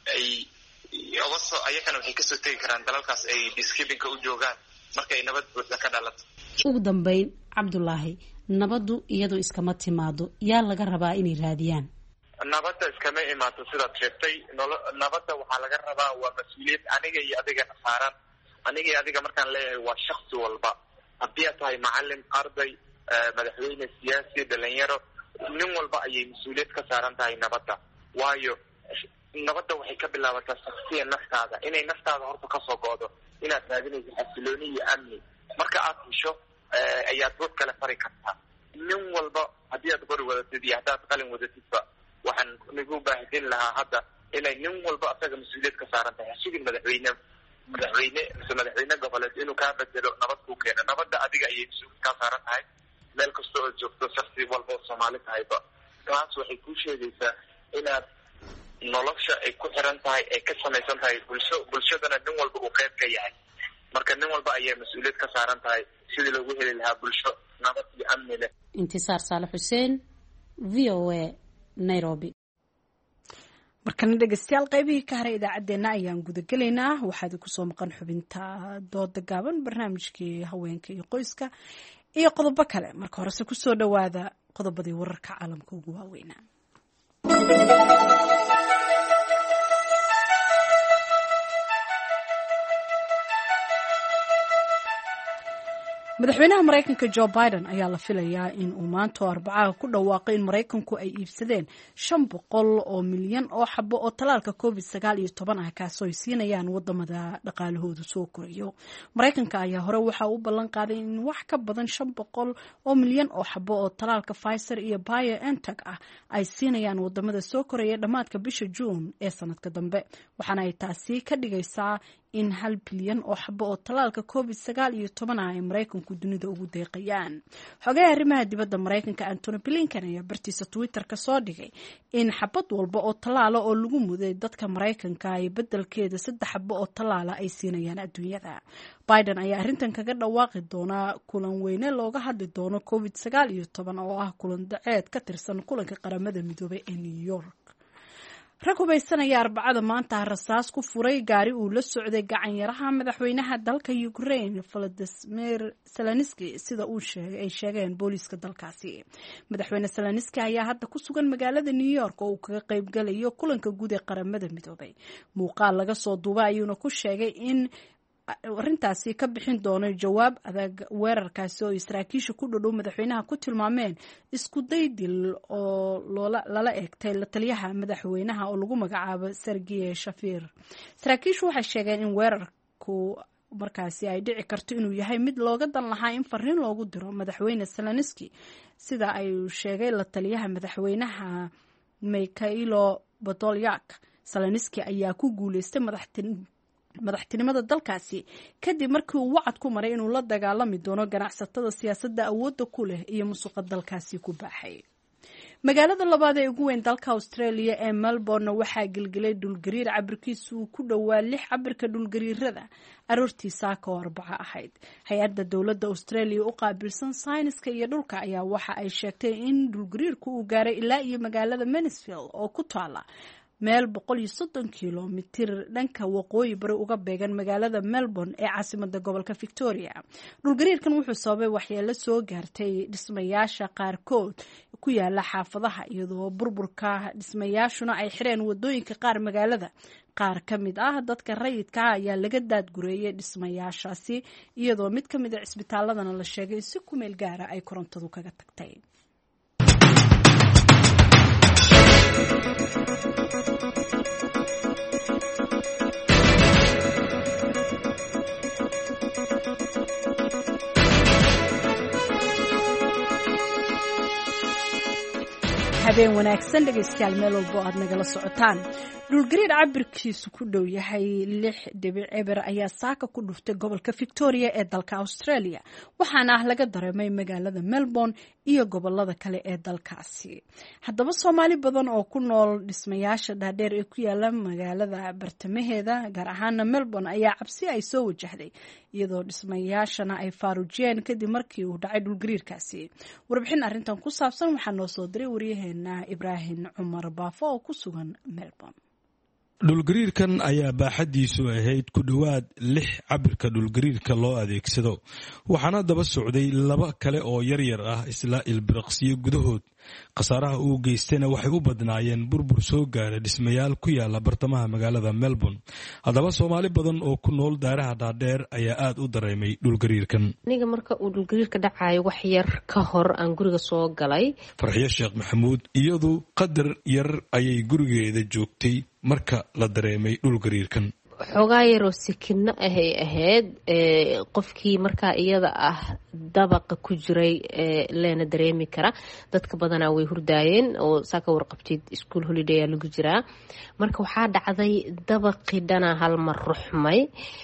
Speaker 9: ayagana waxay kasoo tegi karaan dalalkaas ay peacekeeping-ka u joogaan markay nabad buuxda ka dhalato.
Speaker 8: ugu dambeyn cabdulaahi, nabaddu iyadu iskama timaado, yaa laga rabaa inay raadiyaan?
Speaker 9: nabadda iskama imaato sidaad sheegtay. nabadda waxaa laga rabaa waa mas-uuliyad aniga iyo adigana saaran. aniga iyo adiga markaan leeyahay waa shaksi walba. haddii aad tahay macalin, arday, madaxweyne, siyaasi, dhalinyaro, nin walba ayay mas-uuliyad ka saaran tahay nabadda. waayo nabadda waxay ka bilaabataa shaksiya naftaada, inay naftaada horta kasoo go'do, inaad raadinayso xasilooni iyo amni. marka aad hesho ayaad dad kale fari kartaa. nin walba haddii aad qori wadatid iyo haddaad qalin wadatidba waxaan nagu baahidin lahaa hadda inay nin walba asaga mas-uuliyad ka saaran tahay. hasigin madaxweyne mise madaxweyne goboleed inuu kaa bedelo nabad kuu keeno. nabadda adiga ayay mas-uuliyad kaa saaran tahay meel kasta oo joogto, shaksi walba oo Soomaali tahayba. taas waxay kuu sheegaysaa inaad nolosha ay ku xiran tahay, ay ka samaysan tahay bulshadana nin walba uu qayb ka yahay. marka nin walba ayay mas-uuliyad ka saaran tahay sidii loogu heli lahaa bulsho nabad iyo amni leh.
Speaker 8: Intisaar Saalax Xuseen, VOA, Nairobi.
Speaker 1: markana dhegeystayaal qaybihii ka haray idaacaddeenna ayaan gudagelaynaa. waxaad kusoo maqan xubinta dooda gaaban, barnaamijkii haweenka iyo qoyska iyo qodobo kale. marka horese kusoo dhawaada qodobadii wararka caalamka ugu waaweynaa. madaxweynaha maraykanka Joe Biden ayaa la filayaa in uu maanta Arbacaha ku dhawaaqay in Maraykanku ay iibsadeen 500 milyan oo xabo oo talaalka COVID-19 ah kaasoo ay siinayaan wadamada dhaqaalahoodu soo korayo. Maraykanka ayaa hore waxa uu ballan qaaday in wax ka badan 500 milyan oo xabo oo talaalka Pfizer iyo BioNTech ah ay siinayaan wadamada soo koraya dhamaadka bisha June ee sanadka dambe. waxaana ay taasi ka dhigaysaa in 1 bilyan oo xabo oo talaalka COVID-19 ay Mareykanku dunida ugu deeqayaan. Xogaha arrimaha dibadda Mareykanka Antony Blinken ayaa bartiisa Twitter-ka soo dhigay in xabad walba oo talaalo oo lagu muday dadka Mareykanka ay beddelkeeda 3 xabo oo talaala ay siinayaan adduunyada. Biden ayaa arrintan kaga dhawaaqi doona kulan weyne looga hadli doono COVID-19 oo ah kulan daceed ka tirsan kulanka qaramada midoobay ee New York. Rag hubaysanaya Arbacada maanta rasaas ku furay gaari uu la socday gacan yaraha madaxweynaha dalka Ukraine Volodymyr Zelensky sida ay sheegeen booliiska dalkaasi. Madaxweyne Zelensky ayaa hadda ku sugan magaalada New York oo uu kaga qayb galayo kulanka guud ee qaramada midoobay. Muuqaal laga soo duubay ayuuna ku sheegay in arrintaasi ka bixin doono jawaab adag weerarkaasi oo saraakiisha ku dhow madaxweynaha ku tilmaameen isku day dil oo lala eegtay la taliyaha madaxweynaha oo lagu magacaabo Sergey Shafir. Saraakiishu waxay sheegeen in weerarku markaasi ay dhici karto inuu yahay mid looga dan lahaa in fariin loogu diro madaxweyne Zelensky sida ay sheegay la taliyaha madaxweynaha Mikhailo Podolyak. Zelensky ayaa ku guuleystay madaxtinimada dalkaasi kadib markii uu wacad ku maray inuu la dagaalami doono ganacsatada siyaasadda awoodda ku leh iyo musuqa dalkaasi ku baaxay. Magaalada labaad ee ugu weyn dalka Australia ee Melbourne waxaa gilgilay dhulgariir cabirkiisu ku dhowaa 6 cabirka dhulgariirada aroortii saaka oo Arbaca ahayd. Hay'adda dowladda Australia u qaabilsan sayniska iyo dhulka ayaa waxa ay sheegtay in dhulgariirku uu gaaray ilaa iyo magaalada Mansfield oo ku taala meel 130 kilomitir dhanka waqooyi bari uga beegan magaalada Melbourne ee caasimadda gobolka Victoria. Dhulgariirkan wuxuu sababay waxyeello soo gaartay dhismayaasha qaarkood ku yaala xaafadaha iyadoo burburka dhismayaashuna ay xireen wadooyinka qaar magaalada. Qaar ka mid ah dadka rayidka ayaa laga daadgureeyay dhismayaashaasi iyadoo mid ka mid ah isbitaaladana la sheegay si ku meel gaara ay korontadu kaga tagtay. habeen wanaagsan dhegeystayaal meel walba aad nagala socotaan. dhulgariir cabirkiisu ku dhow yahay 6.0 ayaa saaka ku dhuftay gobolka Victoria ee dalka Australia waxaana laga dareemay magaalada Melbourne iyo gobolada kale ee dalkaasi. Haddaba Soomaali badan oo ku nool dhismayaasha dhaadheer ee ku yaala magaalada bartamaheeda gaar ahaan Melbourne ayaa cabsi ay soo wajahday iyadoo dhismayaashana ay faarujiyeen kadib markii uu dhacay dhulgariirkaasi. Warbixin arrintan ku saabsan waxaa noo soo diray wariyaheena Ibrahim Cumar Baafo oo ku sugan Melbourne.
Speaker 10: dhulgariirkan ayaa baaxadiisu ahayd ku dhowaad 6 cabirka dhulgariirka loo adeegsado waxaana daba socday 2 kale oo yaryar ah isla ilbiriqsiyo gudahood. khasaaraha uu geystayna waxay u badnaayeen burbur soo gaaray dhismayaal ku yaala bartamaha magaalada Melbourne. haddaba Soomaali badan oo ku nool daaraha dhaadheer ayaa aad u dareemay dhulgariirkan.
Speaker 11: aniga marka uu dhulgariirka dhacayo wax yar ka hor aan guriga soo galay.
Speaker 10: Farxiyo Sheekh Maxamuud iyadu qadar yar ayay gurigeeda joogtay marka la dareemay dhulgariirkan.
Speaker 11: xoogaa yaroo sikino ahay ahayd qofkii markaa iyada ah dabaqa ku jiray leena dareemi kara. dadka badanaa way hurdaayeen oo saaka warqabtid school holiday aa lagu jiraa. marka waxaa dhacday dabaqii dhanaa hal mar ruxmay.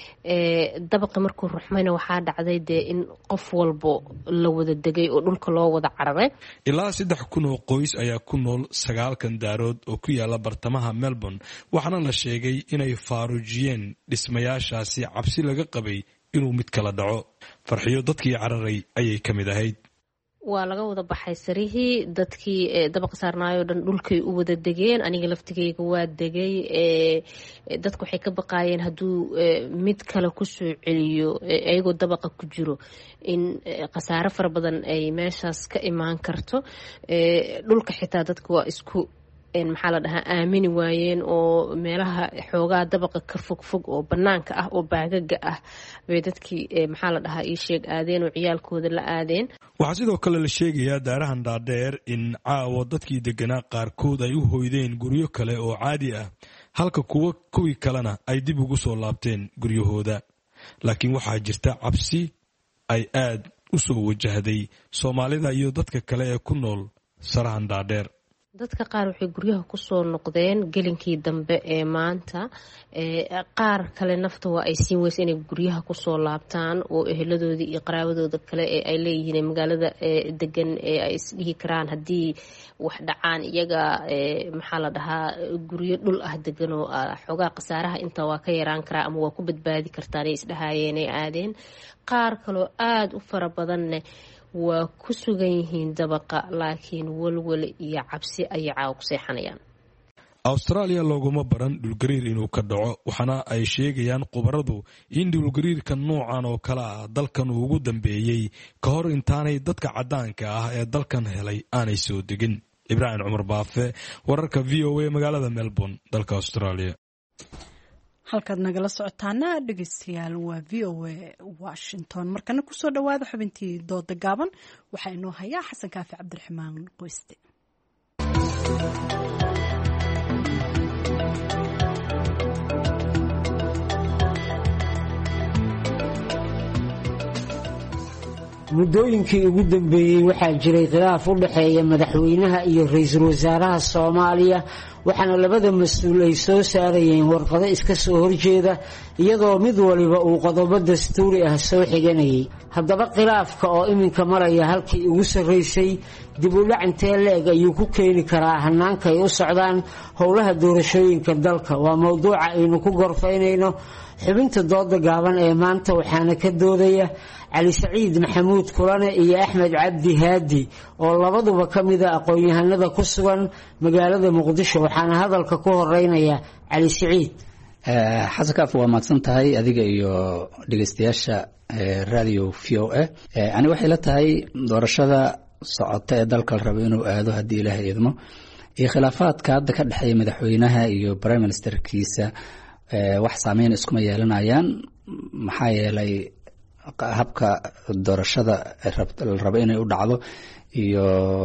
Speaker 11: dabaqi markuu ruxmayna waxaa dhacday dee in qof walbo la wada degay oo dhulka loo wada cararay.
Speaker 10: ilaa 3,000 oo qoys ayaa ku nool 9 daarood oo ku yaala bartamaha Melbourne waxaana la sheegay inay faarujiyeen dhismayaashaasi cabsi laga qabay inuu mid kala dhaco. Farxiyo dadkii cararay ayay ka mid ahayd.
Speaker 11: waa laga wada baxay sarihii dadkii dabaqa saarnaayo dhan dhulkay u wada degeen. aniga laftigayga waa degay. dadku waxay ka baqaayeen hadduu mid kale kusoo celiyo ayagoo dabaqa ku jiro in khasaare fara badan ay meeshaas ka imaan karto. dhulka xitaa dadka waa isku maxaa la dhahaa aamini waayeen oo meelaha xoogaa dabaqa ka fogfog oo banaanka ah oo baagaga ah bay dadkii maxaa la dhahaa ii sheeg aadeen oo ciyaalkooda la aadeen.
Speaker 10: waxaa sidoo kale la sheegayaa daarahan dhaadheer in caawa dadkii deganaa qaarkood ay u hoydeen guryo kale oo caadi ah halka kuwii kalena ay dib ugu soo laabteen guryahooda. laakiin waxaa jirta cabsi ay aad u soo wajahday Soomaalida iyo dadka kale ee ku nool sarahan dhaadheer.
Speaker 11: dadka qaar waxay guryaha kusoo noqdeen gelinkii dambe ee maanta, qaar kale nafta waa ay siin weysa inay guryaha kusoo laabtaan oo eheladoodii iyo qaraabadooda kale ee ay leeyihiin magaalada degan ee ay isdhihi karaan haddii wax dhacaan iyaga maxaa la dhahaa guryo dhul ah degan oo xoogaa khasaaraha inta waa ka yaraan karaa ama waa ku badbaadi kartaan ay isdhahaayeen ay aadeen. qaar kaloo aada u fara badanne waa ku sugan yihiin dabaqa, laakiin walwal iyo cabsi ayay caawa ku seexanayaan.
Speaker 10: Australia looguma baran dhulgariir inuu ka dhaco, waxaana ay sheegayaan khubaradu in dhulgariirka noocan oo kale ah dalkan uu ugu dambeeyey ka hor intaanay dadka caddaanka ah ee dalkan helay aanay soo degin. Ibraahim Cumar Baafe, wararka VOA magaalada Melbourne, dalka Australia.
Speaker 1: halkaad nagala socotaana dhegeystayaal waa VOA Washington. markana kusoo dhawaada xubintii dooda gaaban, waxaa inoo hayaa xasan kaafi cabdiraxmaan qoyste.
Speaker 12: muddooyinkii ugu dambeeyey waxaa jiray khilaaf u dhexeeya madaxweynaha iyo ra-iisul wasaaraha Soomaaliya, waxaana labada mas-uul ay soo saarayeen warqado iska soo horjeeda iyadoo mid waliba uu qodobo dastuuri ah soo xiganayay. haddaba khilaafka oo iminka maraya halkii ugu sarreysay, dib u dhac intee leeg ayuu ku keeni karaa hanaanka ay u socdaan howlaha doorashooyinka dalka? waa mowduuca aynu ku gorfaynayno xubinta dooda gaaban ee maanta, waxaana ka doodaya Cali Saciid Maxamuud Kulane iyo Axmed Cabdi Haadi oo labaduba ka mid ah aqoon-yahanada ku sugan magaalada Muqdisho. waxaana hadalka ku horeynaya Cali Saciid.
Speaker 13: xasan kaaf, waa mahadsan tahay adiga iyo dhegeystayaasha radio VOA. ani waxay la tahay doorashada socota ee dalka la rabo inuu aado haddii Ilaahay idmo, iyo khilaafaadka hadda ka dhexeeya madaxweynaha iyo prime ministerkiisa wax saameyn iskuma yeelanayaan. maxaa yeelay habka doorashada la rabo inay u dhacdo iyo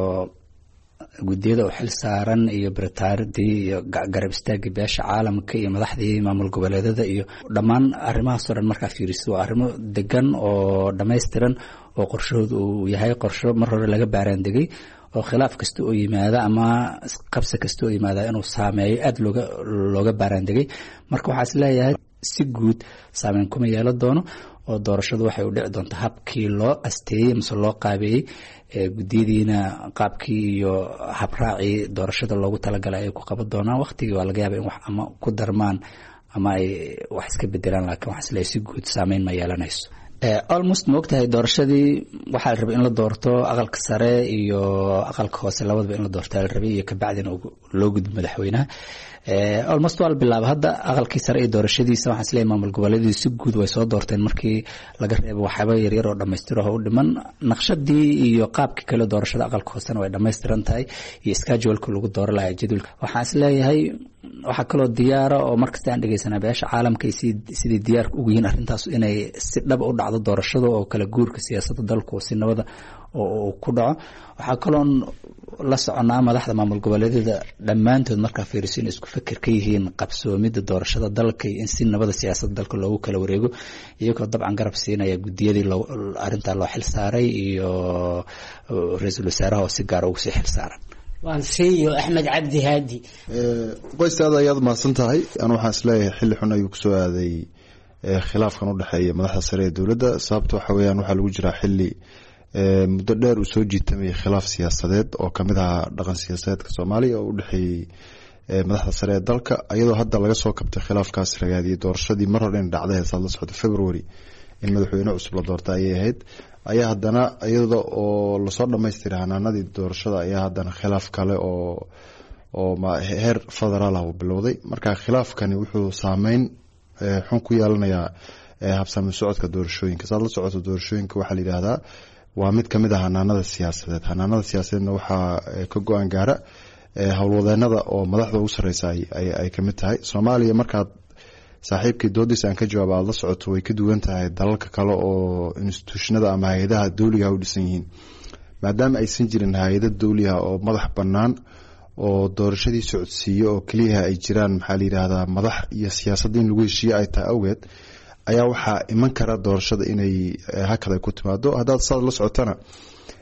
Speaker 13: guddiyada u xil saaran iyo baritaaradii iyo garab istaagii beesha caalamka iyo madaxdii maamul goboleedada iyo dhammaan arrimahaas oo dhan markaa fiiriso waa arrimo degan oo dhammaystiran oo qorshahooda uu yahay qorsho mar hore laga baaraandegay, oo khilaaf kasta oo yimaada ama qabsi kasta oo yimaada inuu saameeyo aada looga baaraandegay. marka waxaa is leeyahay si guud saameyn kuma yeelan doono, oo doorashadu waxay u dhici doontaa habkii loo asteeyey mise loo qaabeeyey, guddiyadiina qaabkii iyo habraacii doorashada loogu talagalay ay ku qaban doonaan. waqtigii waa laga yaaba in wax ama ku darmaan ama ay wax iska bedelaan, laakiin waxaa is leeyahay si guud saameyn ma yeelanayso. almost ma ogtahay doorashadii waxaa la rabay in la doorto aqalka sare iyo aqalka hoose labadaba in la doorto la rabay, iyo kabacdina loo gudbo madaxweynaha. almost waa la bilaaba hadda aqalkii sare iyo doorashadiisa. waxaan isleeyahay maamul goboleedyadu si guud way soo doorteen markii laga reebo waxyaaba yaryar oo dhammaystiro oo u dhiman. naqshadii iyo qaabkii kale doorashada aqalka hoosena way dhammaystiran tahay, iyo schedule-ka lagu dooro lahaa jadwalka. waxaan isleeyahay waxaa kaloo diyaara oo markasta aan dhegeysanaa beesha caalamka sidii diyaarka ugu yihiin arrintaas inay si dhab u dhacdo doorashada oo kala guurka siyaasadda dalku si nabada oo ku dhaco. waxaa kaloon la soconaa madaxda maamul goboleedyada dhammaantood markaa fiiriso inay isku fikir ka yihiin qabsoomidda doorashada dalka in si nabada siyaasadda dalka loogu kala wareego, iyagoo dabcan garab siinaya guddiyadii arrintaa loo xil saaray iyo ra-iisul wasaaraha oo si gaara ugu sii xil saaran.
Speaker 12: waan siiyo Axmed Cabdi Haadi.
Speaker 14: qoystaada ayaad mahadsan tahay. anu waxaan isleeyahay xilli xun ayuu kusoo aaday khilaafkan u dhexeeya madaxda sare ee dowladda. sababta waxa weeyaan waxaa lagu jiraa xilli muddo dheer uu soo jiitamayay khilaaf siyaasadeed oo kamid ahaa dhaqan siyaasadeedka Soomaaliya oo u dhexeeyey madaxda sare ee dalka, iyadoo hadda laga soo kabtay khilaafkaas ragaadiyay doorashadii mar hore in dhacday heesaad la socda February in madaxweyne cusub la doorta ayay ahayd. ayaa haddana iyada oo lasoo dhamaystiray hanaanadii doorashada ayaa haddana khilaaf kale oo heer federaal ah uu bilowday. marka khilaafkani wuxuu saameyn xun ku yeelanayaa habsami socodka doorashooyinka. saad la socoto doorashooyinka waxaa la yidhaahdaa waa mid kamid ah hanaanada siyaasadeed. hanaanada siyaasadeedna waxaa ka go-aan gaara howlwadeenada oo madaxda ugu sareysa ay kamid tahay. Soomaaliya markaad saaxiibkii doodiisa aan ka jawaaba aada la socoto way ka duwan tahay dalalka kale oo institutionada ama hay-adaha dawliga u dhisan yihiin, maadaama aysan jirin hay-ada dawliga oo madax banaan oo doorashadii socodsiiyo oo keliya ay jiraan maxaa la yidhaahdaa madax iyo siyaasadda in lagu heshiiye ay tahay awgeed ayaa waxaa iman kara doorashada inay hakad ay ku timaado. haddaad saad la socotana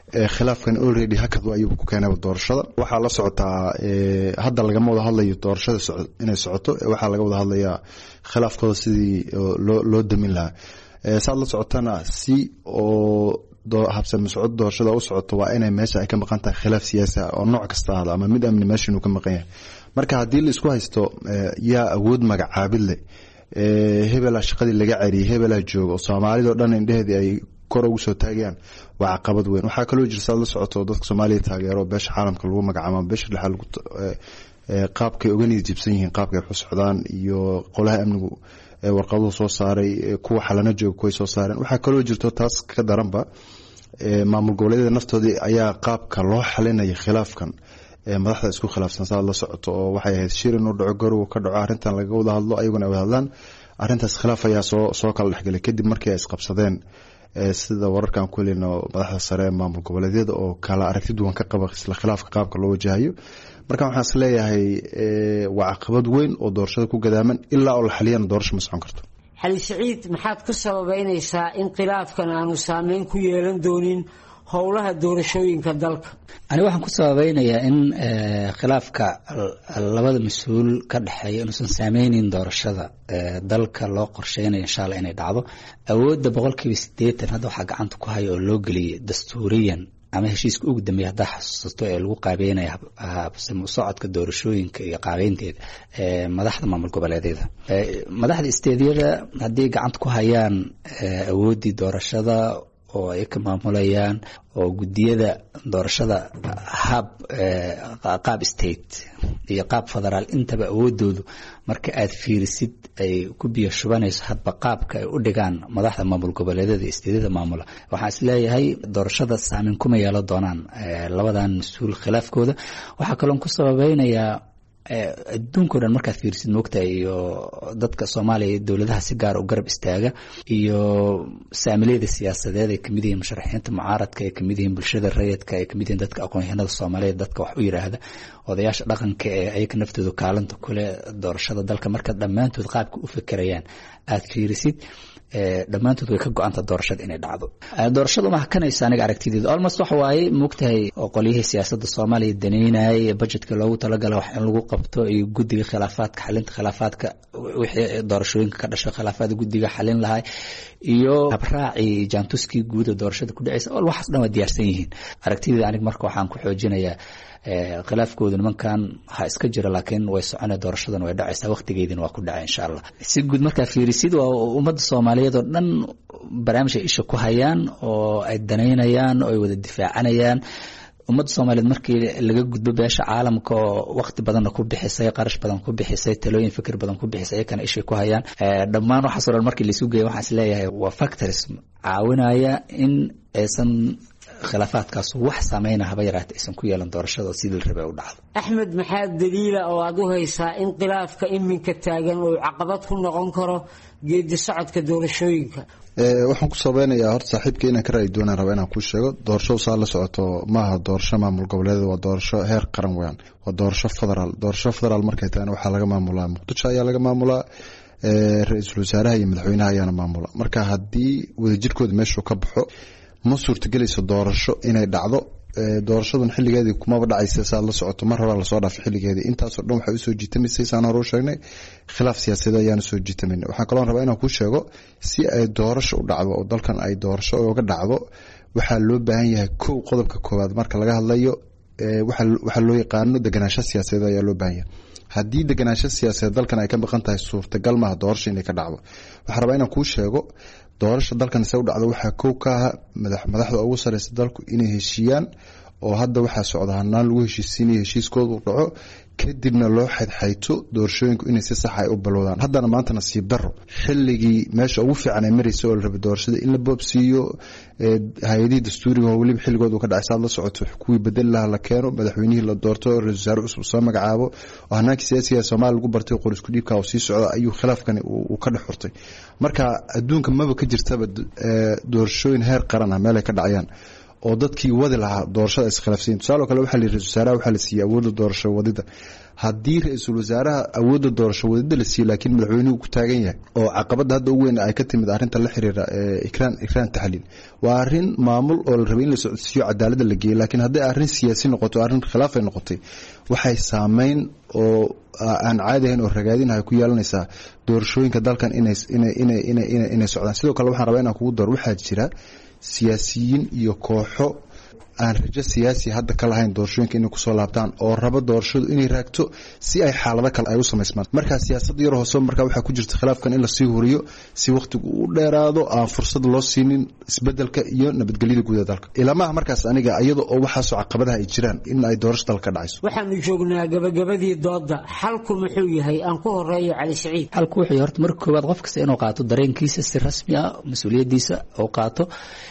Speaker 14: khilaafkan already hakad ayuu ku keenay doorashada waxaa la socotaa hadda lagama wada hadlayo doorashada inay socoto waxaa laga wada hadlayaa khilaafkooda sidii loo damin lahaa saad la socotana si oo habsami socod doorashada u socoto waa inay meesha ay ka maqan tahay khilaaf siyaasi ah oo nooc kasta ahda ama mid amni meesha inuu ka maqan yahay marka haddii la isku haysto yaa awood magacaabid leh hebelaa shaqadii laga ceriyay hebelaa jooga oo soomaalidao dhan indheheedii ay kor ugu soo taagayaan waa caqabad weyn waxaa kaloo jira saad la socoto dadka soomaaliya taageero beesha caalamka lagu magacaabo beesha dhexa lagu qaabkay oga niyad jibsan yihiin qaabkay wax u socdaan iyo qolaha amnigu warqaduhu soo saaray kuwa xalana jooga kuway soo saareen waxaa kaloo jirto taas ka daranba maamul goboleedyada naftoodii ayaa qaabka loo xalinaya khilaafkan madaxda isku khilaafsan saad la socoto oo waxay ahayd shir inuu dhaco garow ka dhaco arrintan laga wada hadlo ayaguna ay wada hadlaan arrintaas khilaaf ayaa soo kala dhexgalay kadib markii ay isqabsadeen sida wararkan ku helino madaxda sare ee maamul goboleedyada oo kala aragti duwan ka qaba isla khilaafka qaabka loo wajahayo marka waxaan is leeyahay waa caqabad weyn oo doorashada ku gadaaman ilaa oo la xaliyana doorasho ma socon karto
Speaker 12: xali siciid maxaad ku sababeynaysaa in khilaafkan aanu saameyn ku yeelan doonin howlaha doorashooyinka dalka
Speaker 13: aniga waxaan ku sababeynayaa in khilaafka labada mas-uul ka dhexeeya inuusan saameynin doorashada dalka loo qorsheynayo insha allah inay dhacdo awoodda 80% hadda waxaa gacanta ku haya oo loo geliyay dastuuriyan ama heshiiska ugu dambeeya haddaa xasuusato ee lagu qaabeynaya socodka doorashooyinka iyo qaabeynteeda madaxda maamul goboleedyada madaxda isteedyada haddii gacanta ku hayaan awooddii doorashada oo ay ka maamulayaan oo gudiyada doorashada qaab state iyo qaab federaal intaba awoodoodu marka aad fiirisid ay ku biyo shubanayso hadba qaabka ay u dhigaan madaxda maamul goboleedyada isteedyada maamula waxaan is leeyahay doorashada saameyn kuma yeelan doonaan labadan mas-uul khilaafkooda waxaa kaloon ku sababeynayaa adduunka o dhan markaad fiirisid moogtahay iyo dadka soomaaliya iyo dowladaha si gaar u garab istaaga iyo saamileyda siyaasadeed ay kamid yihiin musharaxiinta mucaaradka ay kamid yihiin bulshada rayidka ay kamid yihiin dadka aqoon-yahanada soomaaliyeed dadka wax u yiraahda odayaasha dhaqanka ee ayaga naftooda kaalinta kule doorashada dalka marka dhammaantood qaabka u fikirayaan aad fiirisid dhammaantood way ka go-anta doorashada inay dhacdo doorashada uma hakanaysa aniga aragtideeda almost waxa waaye moogtahay oo qolyihii siyaasadda soomaaliya daneynayay budgetka loogu talagala wax in lagu qabto iyo guddiga khilaafaadka xalinta khilaafaadka wixii doorashooyinka ka dhashay khilaafaadka guddiga xalin lahay iyo habraaci jaantuskii guud ee doorashada ku dhacaysa waxaas dhan waa diyaarsan yihiin aragtideeda aniga marka waxaan ku xoojinayaa khilaafkooda nimankan ha iska jira laakiin way soconay doorashadan way dhacaysaa waqtigeedina waa ku dhacay insha allah si guud markaa fiirisid waa ummadda soomaaliyeed oo dhan barnaamij ay isha ku hayaan oo ay danaynayaan oo ay wada difaacanayaan ummadda soomaaliyeed markii laga gudbo beesha caalamka oo waqti badanna ku bixisay qarash badan ku bixisay talooyin fikir badan ku bixisay ayakana ishay ku hayaan dhammaan waxaas oo dhan markii laisu geeyo waxaan is leeyahay waa factors caawinaya in aysan khilaafaadkaas wax saameyna haba yaraata aysan ku yeelan doorashada sidii la rabay u dhacdo
Speaker 12: axmed maxaa daliila oo aad u haysaa in khilaafka iminka taagan uu caqabad ku noqon karo geedi socodka doorashooyinka
Speaker 14: waxaan ku sabeynayaa horta saaxiibka inaan ka raayi doonaan raba inaan kuu sheego doorasho saa la socoto maaha doorasho maamul goboleed waa doorasho heer qaran weeyaan waa doorasho federaal markay tahayna waxaa laga maamulaa muqdisho ayaa laga maamulaa ra-iisul wasaaraha iyo madaxweynaha ayaana maamula marka haddii wadajirkooda meeshuu ka baxo ma suurtagelayso doorasho inay dhacdo doorashadan xilligeedii kumaba dhacaysa saad la socoto mar horaa lasoo dhaafay xilligeedii intaasoo dhan waxay usoo jiitamaysay saan hore u sheegnay khilaaf siyaasadeed ayaana soo jiitamayna waxaan kaloo rabaa inaan kuu sheego si ay doorasho u dhacdo oo dalkan ay doorasho uga dhacdo waxaa loo baahan yahay kow qodobka koowaad marka laga hadlayo waxaa loo yaqaano deganaansho siyaasadeed ayaa loo baahan yahay haddii deganaansho siyaasadeed dalkan ay ka maqan tahay suurtagal maaha doorasho inay ka dhacdo waxaan rabaa inaan kuu sheego doorasha dalkan se u dhacdo waxaa kow ka aha madaxda ugu sareysa dalku inay heshiiyaan oo hadda waxaa socda hanaan lagu heshiisiinaya heshiiskooda u dhaco kadibna loo xaydxayto doorashooyinku inay si sax ay u balowdaan haddana maanta nasiib daro xilligii meesha ugu fiican ay maraysa oo la rabay doorashada in la boobsiiyo hay-adihii dastuuriga oo weliba xilligooda ka dhacay saad la socoto kuwii bedeli lahaa la keeno madaxweynihii la doorto ra-isul wasaare cusub soo magacaabo oo hanaankii siyaasiga soomaaliya lagu bartay qor isku dhiibka oo sii socda ayuu khilaafkani uu ka dhex xurtay marka adduunka maba ka jirtaba doorashooyin heer qaran ah meel ay ka dhacayaan oo dadkii wadi lahaa doorashada iskhilaafsan. tusaale kale waxaa la yiri wasaaraha waxaa la siiyay awoodda doorasho wadida. haddii ra-iisul wasaaraha awoodda doorasho wadida la siiyay laakiin madaxweynuhu ku taagan yahay oo caqabada hadda ugu weyn ay ka timid arrinta la xiriira ikraan taxliil waa arrin maamul oo la rabay in la socodsiiyo cadaaladda la geeyo. laakiin hadday arrin siyaasi noqoto arrin khilaaf ay noqotay waxay saameyn oo aan caadi ahayn oo ragaadinahay ku yeelanaysaa doorashooyinka dalkan inay socdaan. sidoo kale waxaan rabaa inaan kugu daro waxaa jira siyaasiyiin iyo kooxo aan rajo siyaasi hadda ka lahayn doorashooyinka inay kusoo laabtaan oo raba doorashadu inay raagto si ay xaalado kale ay u samaysmaan. marka siyaasadda yar hoose markaa waxaa ku jirta khilaafkan in lasii huriyo si waqtigu u dheeraado aan fursad loo siinin isbedelka iyo nabadgelyada guud ee dalka. ilamaha markaas aniga iyada oo waxaasoo caqabadaha ay jiraan in ay doorasho dalka ka dhacayso.
Speaker 12: waxaanu joognaa gabagabadii dooda. xalku muxuu yahay? aan ku horeeyo Cali Siciid.
Speaker 13: xalku wuxuu horta marka koowaad qof kasta inuu qaato dareenkiisa si rasmi ah mas'uuliyadiisa oo qaato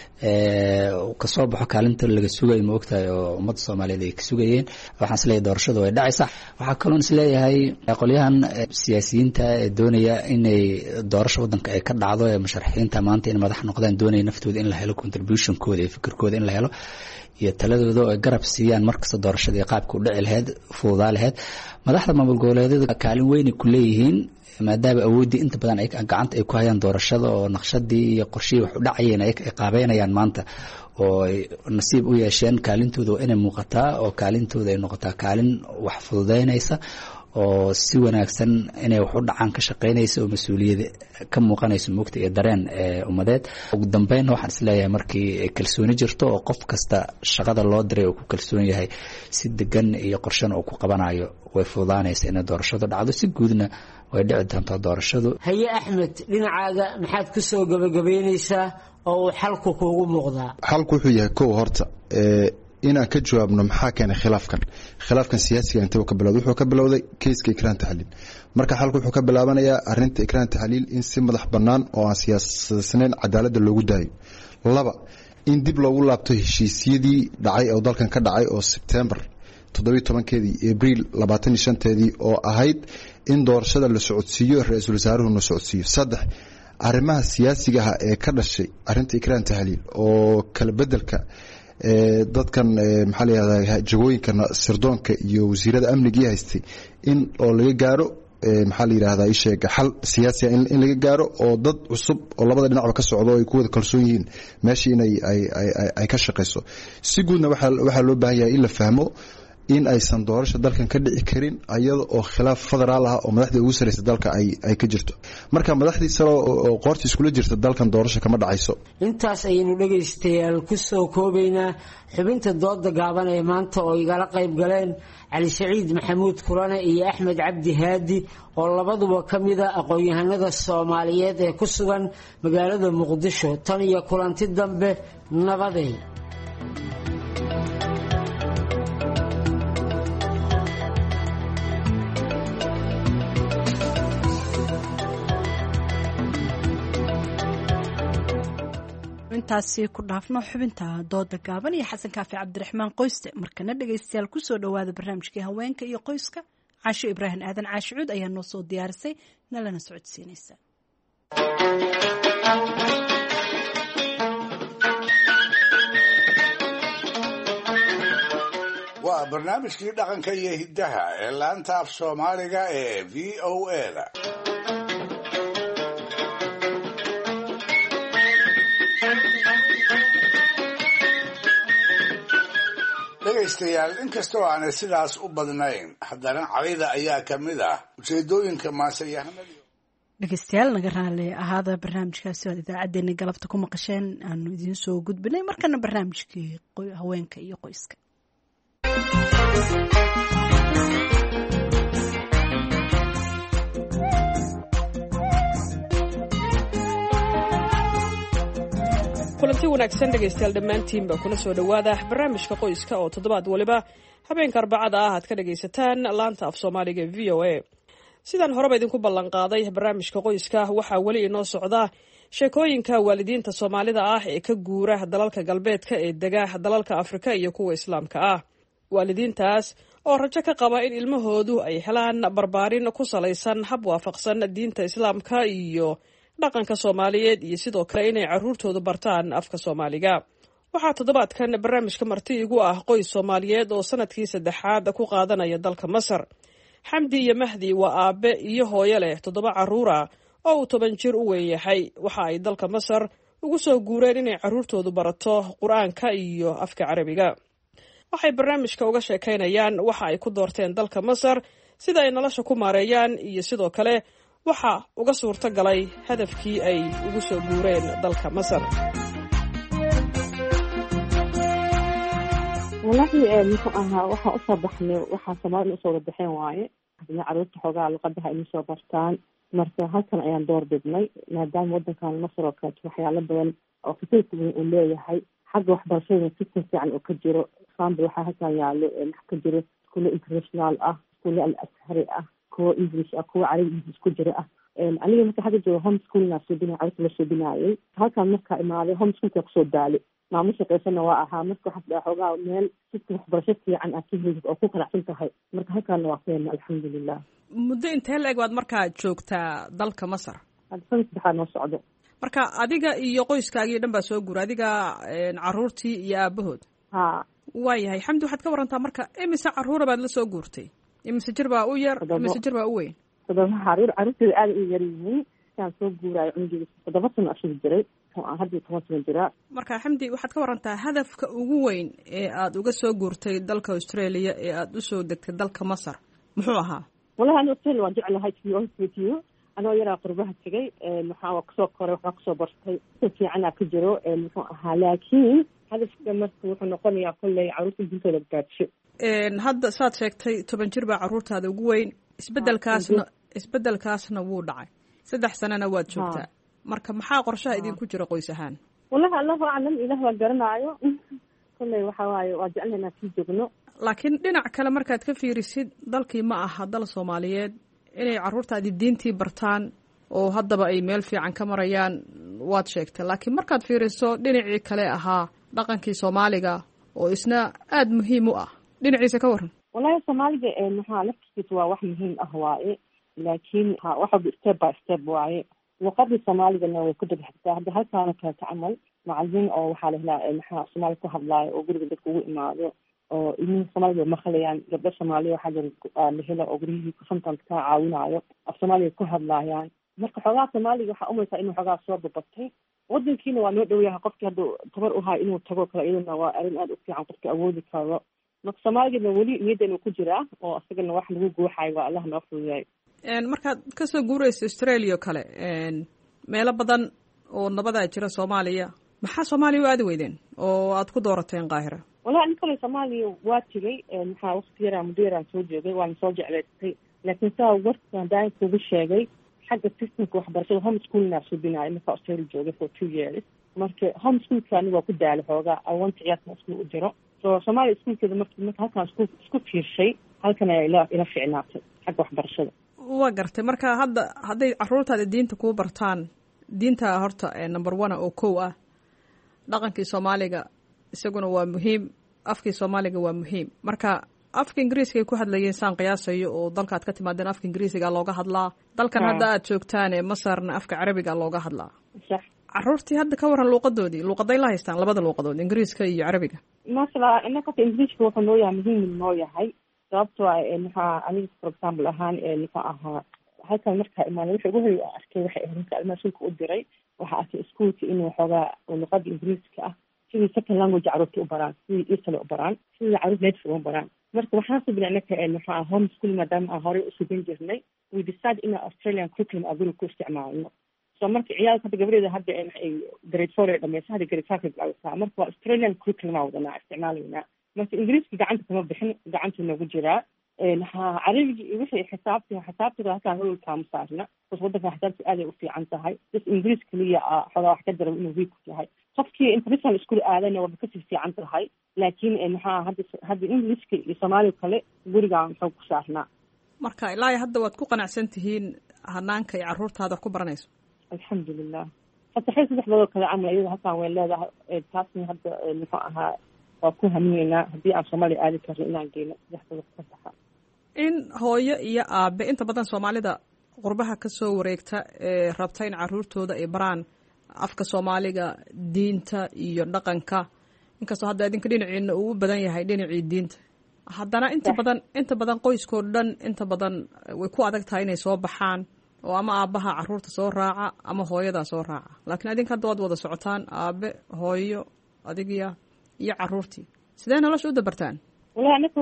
Speaker 13: kasoo baxo kaalinta laga sugay ma ogtahay oo ummadda Soomaaliyeed ay ka sugayeen. waxaan isleeyahay doorashadu way dhacaysaa. waxaa kaloo isleeyahay qolyahan siyaasiyiinta ee doonaya inay doorasho wadanka ay ka dhacdo ee musharaxiinta maanta in madax noqdaan doonaya naftooda in la helo contributionkooda iyo fikirkooda in la helo iyo taladooda oo garab siiyaan markasta doorashadii qaabka u dhici lahayd fududaa lahayd. madaxda maamul goboleedyada kaalin weyn ku leeyihiin maadaama awoodii inta badan ay gacanta ay ku hayaan doorashada oo naqshadii iyo qorshihii wax u dhacayeen ay qaabeynayaan maanta oo ay nasiib u yeesheen kaalintooda inay muuqataa oo kaalintooda ay noqotaa kaalin wax fududeynaysa oo si wanaagsan inay wax u dhacaan ka shaqeynaysa oo mas'uuliyada ka muuqanaysa mugta iyo dareen ummadeed. ugu dambeyn waxaan isleeyahay markii kalsooni jirto oo qof kasta shaqada loo diray oo ku kalsoon yahay si degan iyo qorshan oo ku qabanayo way fududaanaysa in doorashadu dhacdo si guudna way dhici doontaa doorashadu.
Speaker 12: haye Axmed, dhinacaaga maxaad ku soo gabagabeynaysaa oo uu xalku kuugu muuqdaa?
Speaker 14: xalku wuxuu yahay kow horta inaan ka jawaabno maxaa keenay khilaafkan siyaasiga intuu ka bilowday. wuxuu ka bilowday keyska ikraan taxliil. marka xalku wuxuu ka bilaabanayaa arrinta ikraan taxliil in si madax bannaan oo aan siyaasadaysnayn cadaaladda loogu daayo. 2 in dib loogu laabto heshiisyadii dhacay oo dalkan ka dhacay oo September 17keedii April 25teedii oo ahayd in doorashada la socodsiiyo ra-iisul wasaaruhu la socodsiiyo. 3 arrimaha siyaasiga ah ee ka dhashay arrinta ikraan taxliil oo kala bedelka dadkan maxaa la yiraahdaa jagooyinka sirdoonka iyo wasiirada amniga haystay in oo laga gaaro maxaa la yiraahdaa isheega xal siyaasi in laga gaaro oo dad cusub oo labada dhinacba ka socdo ay ku wada kalsoon yihiin meeshii in ay ka shaqeyso. si guudna waxa loo baahan yahay in la fahmo in aysan doorasho dalkan ka dhici karin ayada oo khilaaf federaal ah oo madaxda ugu sareysa dalka ay ka jirto. marka madaxdii sare oo qoorti iskula jirta dalkan doorasho kama dhacayso.
Speaker 12: intaas ayaynu dhagaystayaal ku soo koobaynaa xubinta dooda gaaban ee maanta oo igala qayb galeen Cali Siciid Maxamuud Kulane iyo Axmed Cabdi Haadi oo labaduba ka mid ah aqoon-yahanada Soomaaliyeed ee ku sugan magaalada Muqdisho. tan iyo kulanti dambe nabadeed.
Speaker 1: intaasi ku dhaafno xubinta dooda gaaban iyo xasan kaafi cabdiraxmaan qoyste. markana dhegaystayaal kusoo dhawaada barnaamijkii haweenka iyo qoyska. Caasho Ibraahim Aadan Caashicuud ayaa noo soo diyaarisay nalana socodsiinaysa.
Speaker 15: waa barnaamijkii dhaqanka iyo hiddaha ee laanta af Soomaaliga ee VOA-da. dhegaystayaal inkastoo aanay sidaas u badnayn haddana cadayda ayaa ka mid ah ujeedooyinka maasayahanada.
Speaker 1: dhegaystayaal naga raali ahaada barnaamijkaasi oo idaacaddeenna galabta ku maqasheen aanu idiin soo gudbinay. markana barnaamijkii haweenka iyo qoyska.
Speaker 16: kulanti wanaagsan dhegaystayaal dhammaantiinba kuna soo dhowaada barnaamijka qoyska oo toddobaad waliba habeenka arbacada ah aad ka dhagaysataan laanta af soomaaliga v o a. sidaan horeba idinku ballanqaaday barnaamijka qoyska waxaa weli inoo socda sheekooyinka waalidiinta soomaalida ah ee ka guura dalalka galbeedka ee dega dalalka afrika iyo kuwa islaamka ah. waalidiintaas oo rajo ka qaba in ilmahoodu ay helaan barbaarin ku salaysan hab waafaqsan diinta islaamka iyo dhaqanka Soomaaliyeed iyo sidoo kale inay caruurtoodu bartaan afka Soomaaliga. waxaa toddobaadkan barnaamijka marti igu ah qoys soomaaliyeed oo sanadkii 3aad ku qaadanaya dalka masar. xamdi iyo mahdi waa aabe iyo hooyo leh 7 carruura oo uu 10 jir u weyn yahay. waxa ay dalka masar ugu soo guureen inay carruurtoodu barato qur-aanka iyo afka carabiga. waxay barnaamijka uga sheekaynayaan waxa ay ku doorteen dalka masar, sida ay nolosha ku maareeyaan iyo sidoo kale waxa uga suurto galay hadafkii ay ugu soo guureen dalka masar.
Speaker 17: والله مثلا waxaa usoo baxnay waxaa Soomaaliya usoo wadaxeen waaye hadii carruurta xoogaa luqadaha inay soo bartaan marka halkan ayaan door bidnay maadaama wadankan Masar oo kale waxyaalo badan oo fikrad uu leeyahay xagga waxbarashada si fiican oo ka jiro example waxaa halkan yaalo ka jiro iskuul international ah iskuul al-Azhari ah kuwa English ah kuwa Carabi isku jira ah aniga marka xagga jiro homeschool na soo dinay carruurta la soo dinayay halkan marka imaaday homeschool ka soo daalay maamusha qaysana waa ahaa marka waxa xoogaa meel si waxbarasho fiican ah kihid oo ku qalacsan tahay marka halkan waa keen alxamdulillah.
Speaker 16: muddo intee la eg waad markaa joogtaa dalka Masar?
Speaker 17: hadda saddexaad noo socdo.
Speaker 16: marka adiga iyo qoyskaagii dhan baa soo guuray, adiga carruurtii iyo aabahood? waayahay. xamdi waxaad ka warantaa marka imise carruura baad la soo guurtay? imise jir baa u yar, imise jir baa u weyn?
Speaker 17: 7 carruurteeda aad u yar yihiin. kaan soo guuray cunugii 7 sano ashii jiray hadda 10 sano jira.
Speaker 16: marka xamdi waxaad ka warantaa hadafka ugu weyn ee aad uga soo guurtay dalka Australia ee aad u soo degtay dalka Masar muxuu ahaa?
Speaker 17: wallahi aniga Australia waan jeclahay tiyo anoo yaraa qurbaha tagay waxaa kasoo koray waxaa kasoo bartay si fiican ka jiro muxuu ahaa laakiin hadafka marka wuxuu noqonayaa kolley carruurta dintooda gaadsho.
Speaker 16: hadda saad sheegtay 10 jir baa carruurtaada ugu weyn, isbedelkaasna wuu dhacay 3 sanana waad joogtaa. marka maxaa qorshaha idinku jira qoys ahaan?
Speaker 17: wallahi allahu aclam ilaah waa garanaayo kolley waxa waaye waa jecelnahay inaan sii joogno.
Speaker 16: laakiin dhinac kale markaad ka fiirisid dalkii ma aha dal Soomaaliyeed inay carruurtaadii diintii bartaan oo haddaba ay meel fiican ka marayaan waad sheegtay, laakiin markaad fiiriso dhinacii kale ahaa dhaqankii Soomaaliga oo isna aad muhiim u ah dhinaciisa ka waran.
Speaker 17: wallahi Soomaaliga maxaa laftiisa waa wax muhiim ah waaye laakiin waxa step by step waaye luqadii Soomaaligana way ku dagxigtaa. hadda halkaana kale camal macallin oo waxaa la helaa maxaa Soomaali ku hadlaayo oo guriga dadka ugu imaado oo ilmihi Soomaaliga ma khalayaan gabdho Soomaaliya waxaa la hela oo gurigii sometimes ka caawinayo af Soomaaliga ku hadlaayaan. marka xoogaa Soomaaliga waxaa umaysaa inuu xoogaa soo babatay wadankiina waa noo dhow yahay qofkii hadduu tabar u hayo inuu tago kale iyadana waa arrin aad u fiican qofka awoodi karo. marka Soomaaligana weli niyadeenu ku jiraa oo isagana wax lagu guuxayo waa Allah noo fududeeyo.
Speaker 16: markaad ka soo guurayso Australia kale meelo badan oo nabadaa jira Soomaaliya, maxaa Soomaaliya u aadi weydeen oo aad ku doorateen Qaahira?
Speaker 17: wallahi aniga kale Soomaaliya waa tagay maxaa waqti yaraa muddo yaraan soo joogay waan soo jeclaystay laakiin saa warkaan daan kugu sheegay xagga systemka waxbarashada homeschoolna soo binaay marka Australia joogay for 2 years. marka homeschoolka aniga waa ku daalay xoogaa I want ciyaarta isku u jiro so Soomaaliya iskuulkeeda marka halkaan isku fiirshay halkan ay ila fiicnaatay xagga waxbarashada.
Speaker 16: waa gartay. marka hadday carruurtaada diinta kuu bartaan, diinta horta number 1 oo kow ah, dhaqankii Soomaaliga isaguna waa muhiim, afkii Soomaaliga waa muhiim. marka afka Ingiriiska ay ku hadlayeen saan qiyaasayo oo dalkaad ka timaadeen afka Ingiriisiga looga hadlaa, dalkan hadda aad joogtaan ee Masarna afka Carabiga looga hadlaa.
Speaker 17: sax.
Speaker 16: carruurtii hadda ka waran luuqadoodii, luuqaday la haystaan labada luuqadood Ingiriiska iyo Carabiga?
Speaker 17: masala inaka Ingiriiska wuxuu noo yahay muhiim noo yahay sababtoo ah maxaa aniga for example ahaan maxaa ahaa halkan markaa imaanay wixii ugu horreeyay arkay waxay ahayd markaa ilmaha shulka u diray waxaa arkay iskuulka inuu xoogaa luqada Ingiriiska ah sidii second language carruurta u baraan, sidii isla u baraan, sidii carruurta native u baraan. marka waxaan subinay anaka maxaa homeschool maadaama aan horey u subin jirnay we decide in Australian curriculum aan ku isticmaalno. so marka ciyaalka hadda gabadheeda hadda ay grade 4 ay dhamayso hadda grade 5 ay bilowdaa marka waa Australian curriculum aan wadanaa isticmaalaynaa. marka Ingiriiska gacanta kama bixin, gacanta nagu jiraa. Carabiga iyo wixii xisaabta halkaan holkaa ma saarna bas wadanka xisaabta aad ay u fiican tahay bas Ingiriis kaliya xogaa wax ka daran inuu weak yahay. qofkii international school aadayna waa kasii fiican tahay laakiin hadda Ingiriiska iyo Soomaaliga kale gurigaan waxaa ku saarnaa.
Speaker 16: marka ilaa hadda waad ku qanacsan tihiin hanaanka ay carruurtaada wax ku baranayso?
Speaker 17: alxamdulilah. fasaxay 3 bilood kale camal iyada halkaan way leedahay taasna hadda muxuu ahaa waa ku hamiyeynaa haddii aan Soomaaliya aadi karno inaan geyno 3 bilood ka baxa.
Speaker 16: in hooyo iyo aabe inta badan Soomaalida qurbaha ka soo wareegta ee rabta in carruurtooda ay baraan afka Soomaaliga, diinta iyo dhaqanka inkastoo hadda idinka dhinaciina uu u badan yahay dhinacii diinta haddana inta badan qoyskoo dhan inta badan way ku adag tahay inay soo baxaan oo ama aabbaha caruurta soo raaca ama hooyadaa soo raaca laakiin adinka hadda waad wada socotaan aabe hooyo adigiya iyo caruurtii sidee nolosha u dabartaan
Speaker 17: wallahi anaka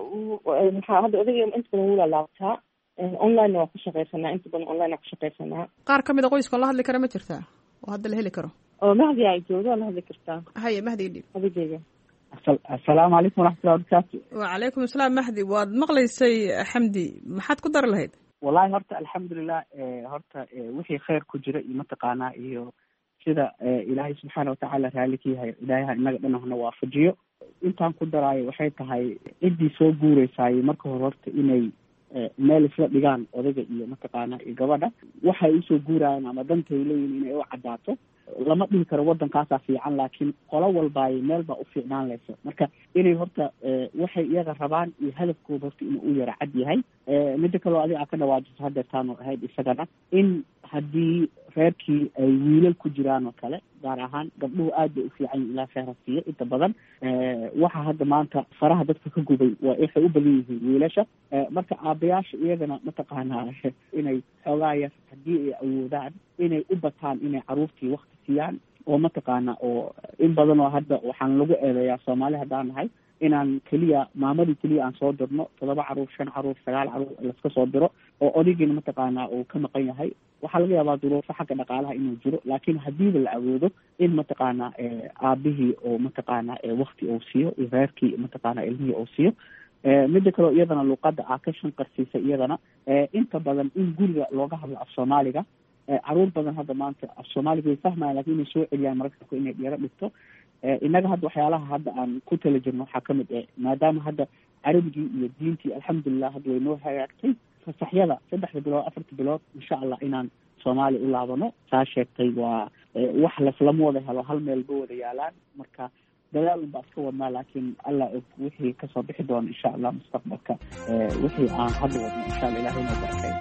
Speaker 17: maxaa hadda odayga inta badan wuu laalaabtaa online waa ku shaqaysanaa inta badan online waa ku shaqaysanaa
Speaker 16: qaar ka mid a qoyskoon la hadli kara ma jirtaa oo hadda la heli karo
Speaker 17: oo mahdi ay jooga la hadli kartaa
Speaker 16: haye mahdi dhib
Speaker 17: adigeyga
Speaker 18: assalaamu calaykum waraxmatullahi wabarakaatu
Speaker 16: wacalaykum asalaam mahdi waad maqlaysay xamdi maxaad ku dari lahayd
Speaker 18: wallahi horta alxamdulilah horta wixii khayr ku jira iyo mataqaanaa iyo sida ilaahay subxaana watacaala raalli ka yahay ilaahay inaga dhan hana waafajiyo intaan ku daraayo waxay tahay ciddii soo guureysaayey marka hore horta inay meel isla dhigaan odayga iyo mataqaanaa iyo gabadha waxay usoo guurayaan ama dantay leeyihin inay u caddaato lama dhihi karo waddankaasaa fiican laakiin qolo walbaay meel baa u fiicnaan layso marka inay horta waxay iyaga rabaan iyo hadafkooda horta inuu u yara cad yahay midda kaloo adiga ka dhawaajiso hadeertaanu ahayd isagana in haddii reerkii ay wiilal ku jiraan oo kale gaar ahaan gabdhuhu aad bay u fiican yihin ilaa kheyra siiyo inta badan waxa hadda maanta faraha dadka ka gubay waxay u badan yihiin wiilasha marka aabayaasha iyagana mataqaanaa inay xoogaa yar haddii ay awoodaan inay u bataan inay caruurtii wakti siiyaan oo mataqaana oo in badan oo hadda waxaan lagu eedeeyaa soomaali haddaan nahay inaan keliya maamadii keliya aan soo dirno 7 caruur 5 caruur 9 caruur laska soo diro oo odaygina mataqaanaa uu ka maqan yahay waxaa laga yaabaa duruufo xagga dhaqaalaha inuu jiro laakiin hadiiba la awoodo in mataqaanaa aabihii oo mataqaanaa wakti uu siiyo iyo reerkii mataqaanaa ilmihii uu siiyo midda kaleo iyadana luuqadda aa ka shanqarsiisa iyadana inta badan in guriga looga hadlo af soomaaliga caruur badan hadda maanta af soomaaliga way fahmayaan lakin inay soo celiyaan mararka inay dhiyaro dhigto innaga hadda waxyaalaha hadda aan ku tala jirno waxaa kamid maadaama hadda carabigii iyo diintii alxamdulilah hadda way noo hagaagtay fasaxyada 3 bilood 4 bilood insha allah inaan soomaali u laabano saa sheegtay waa wax laslama wada helo hal meel ba wada yaalaan marka dadaal un baa iska wadnaa laakiin allah og wixii kasoo bixi doona insha allah mustaqbalka wixii aan hadda wadno insha allah ilahay noo barakay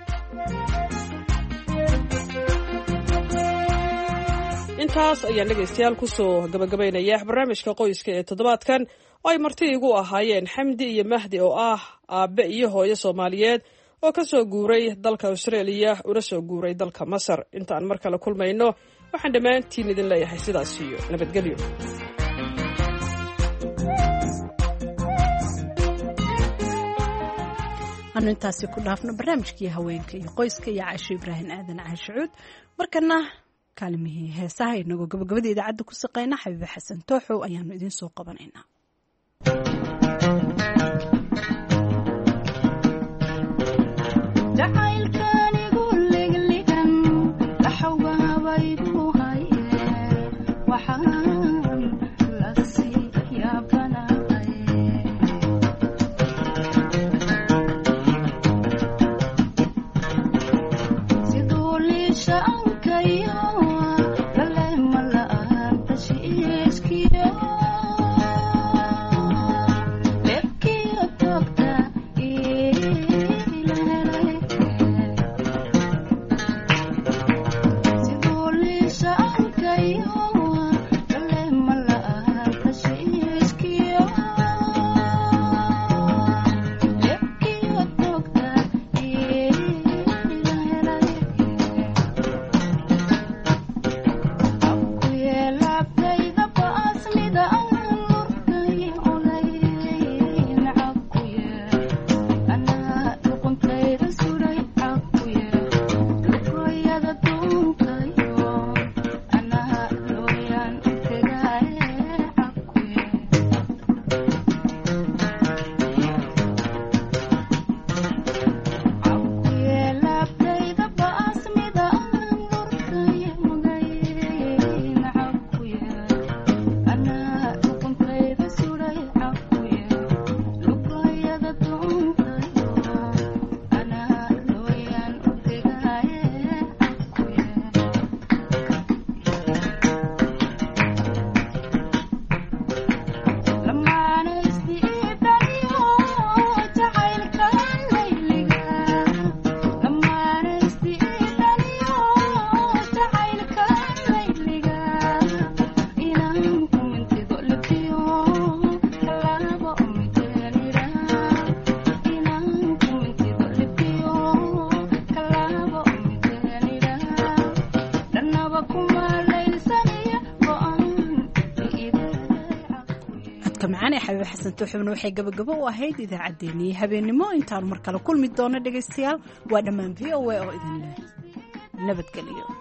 Speaker 16: intaas ayaan dhegaystayaal kusoo gabagabaynaya barnaamijka qoyska ee toddobaadkan oo ay marti igu ahaayeen xamdi iyo mahdi oo ah aabe iyo hooyo soomaaliyeed oo ka soo guuray dalka australia una soo guuray dalka masar intaan mar kale kulmayno waxaan dhammaantiin idin leeyahay sidaas iyo nabadgelyo
Speaker 1: anu intaasi ku dhaafno barnaamijkii haweenka iyo qoyska iyo caasho ibraahim aadan caashicuud markana kaalimihii heesaha inagoo gabagabada idaacadda ku saqayna xabiibe xasan tooxow ayaanu idiin soo qabanaynaa codka macaan ee xabiib xasan tuuxubna waxay gabagabo u ahayd idaacaddeenii habeennimo intaanu mar kale kulmi doono dhegaystayaal waa dhammaan v o a oo idin leh nabadgeliyo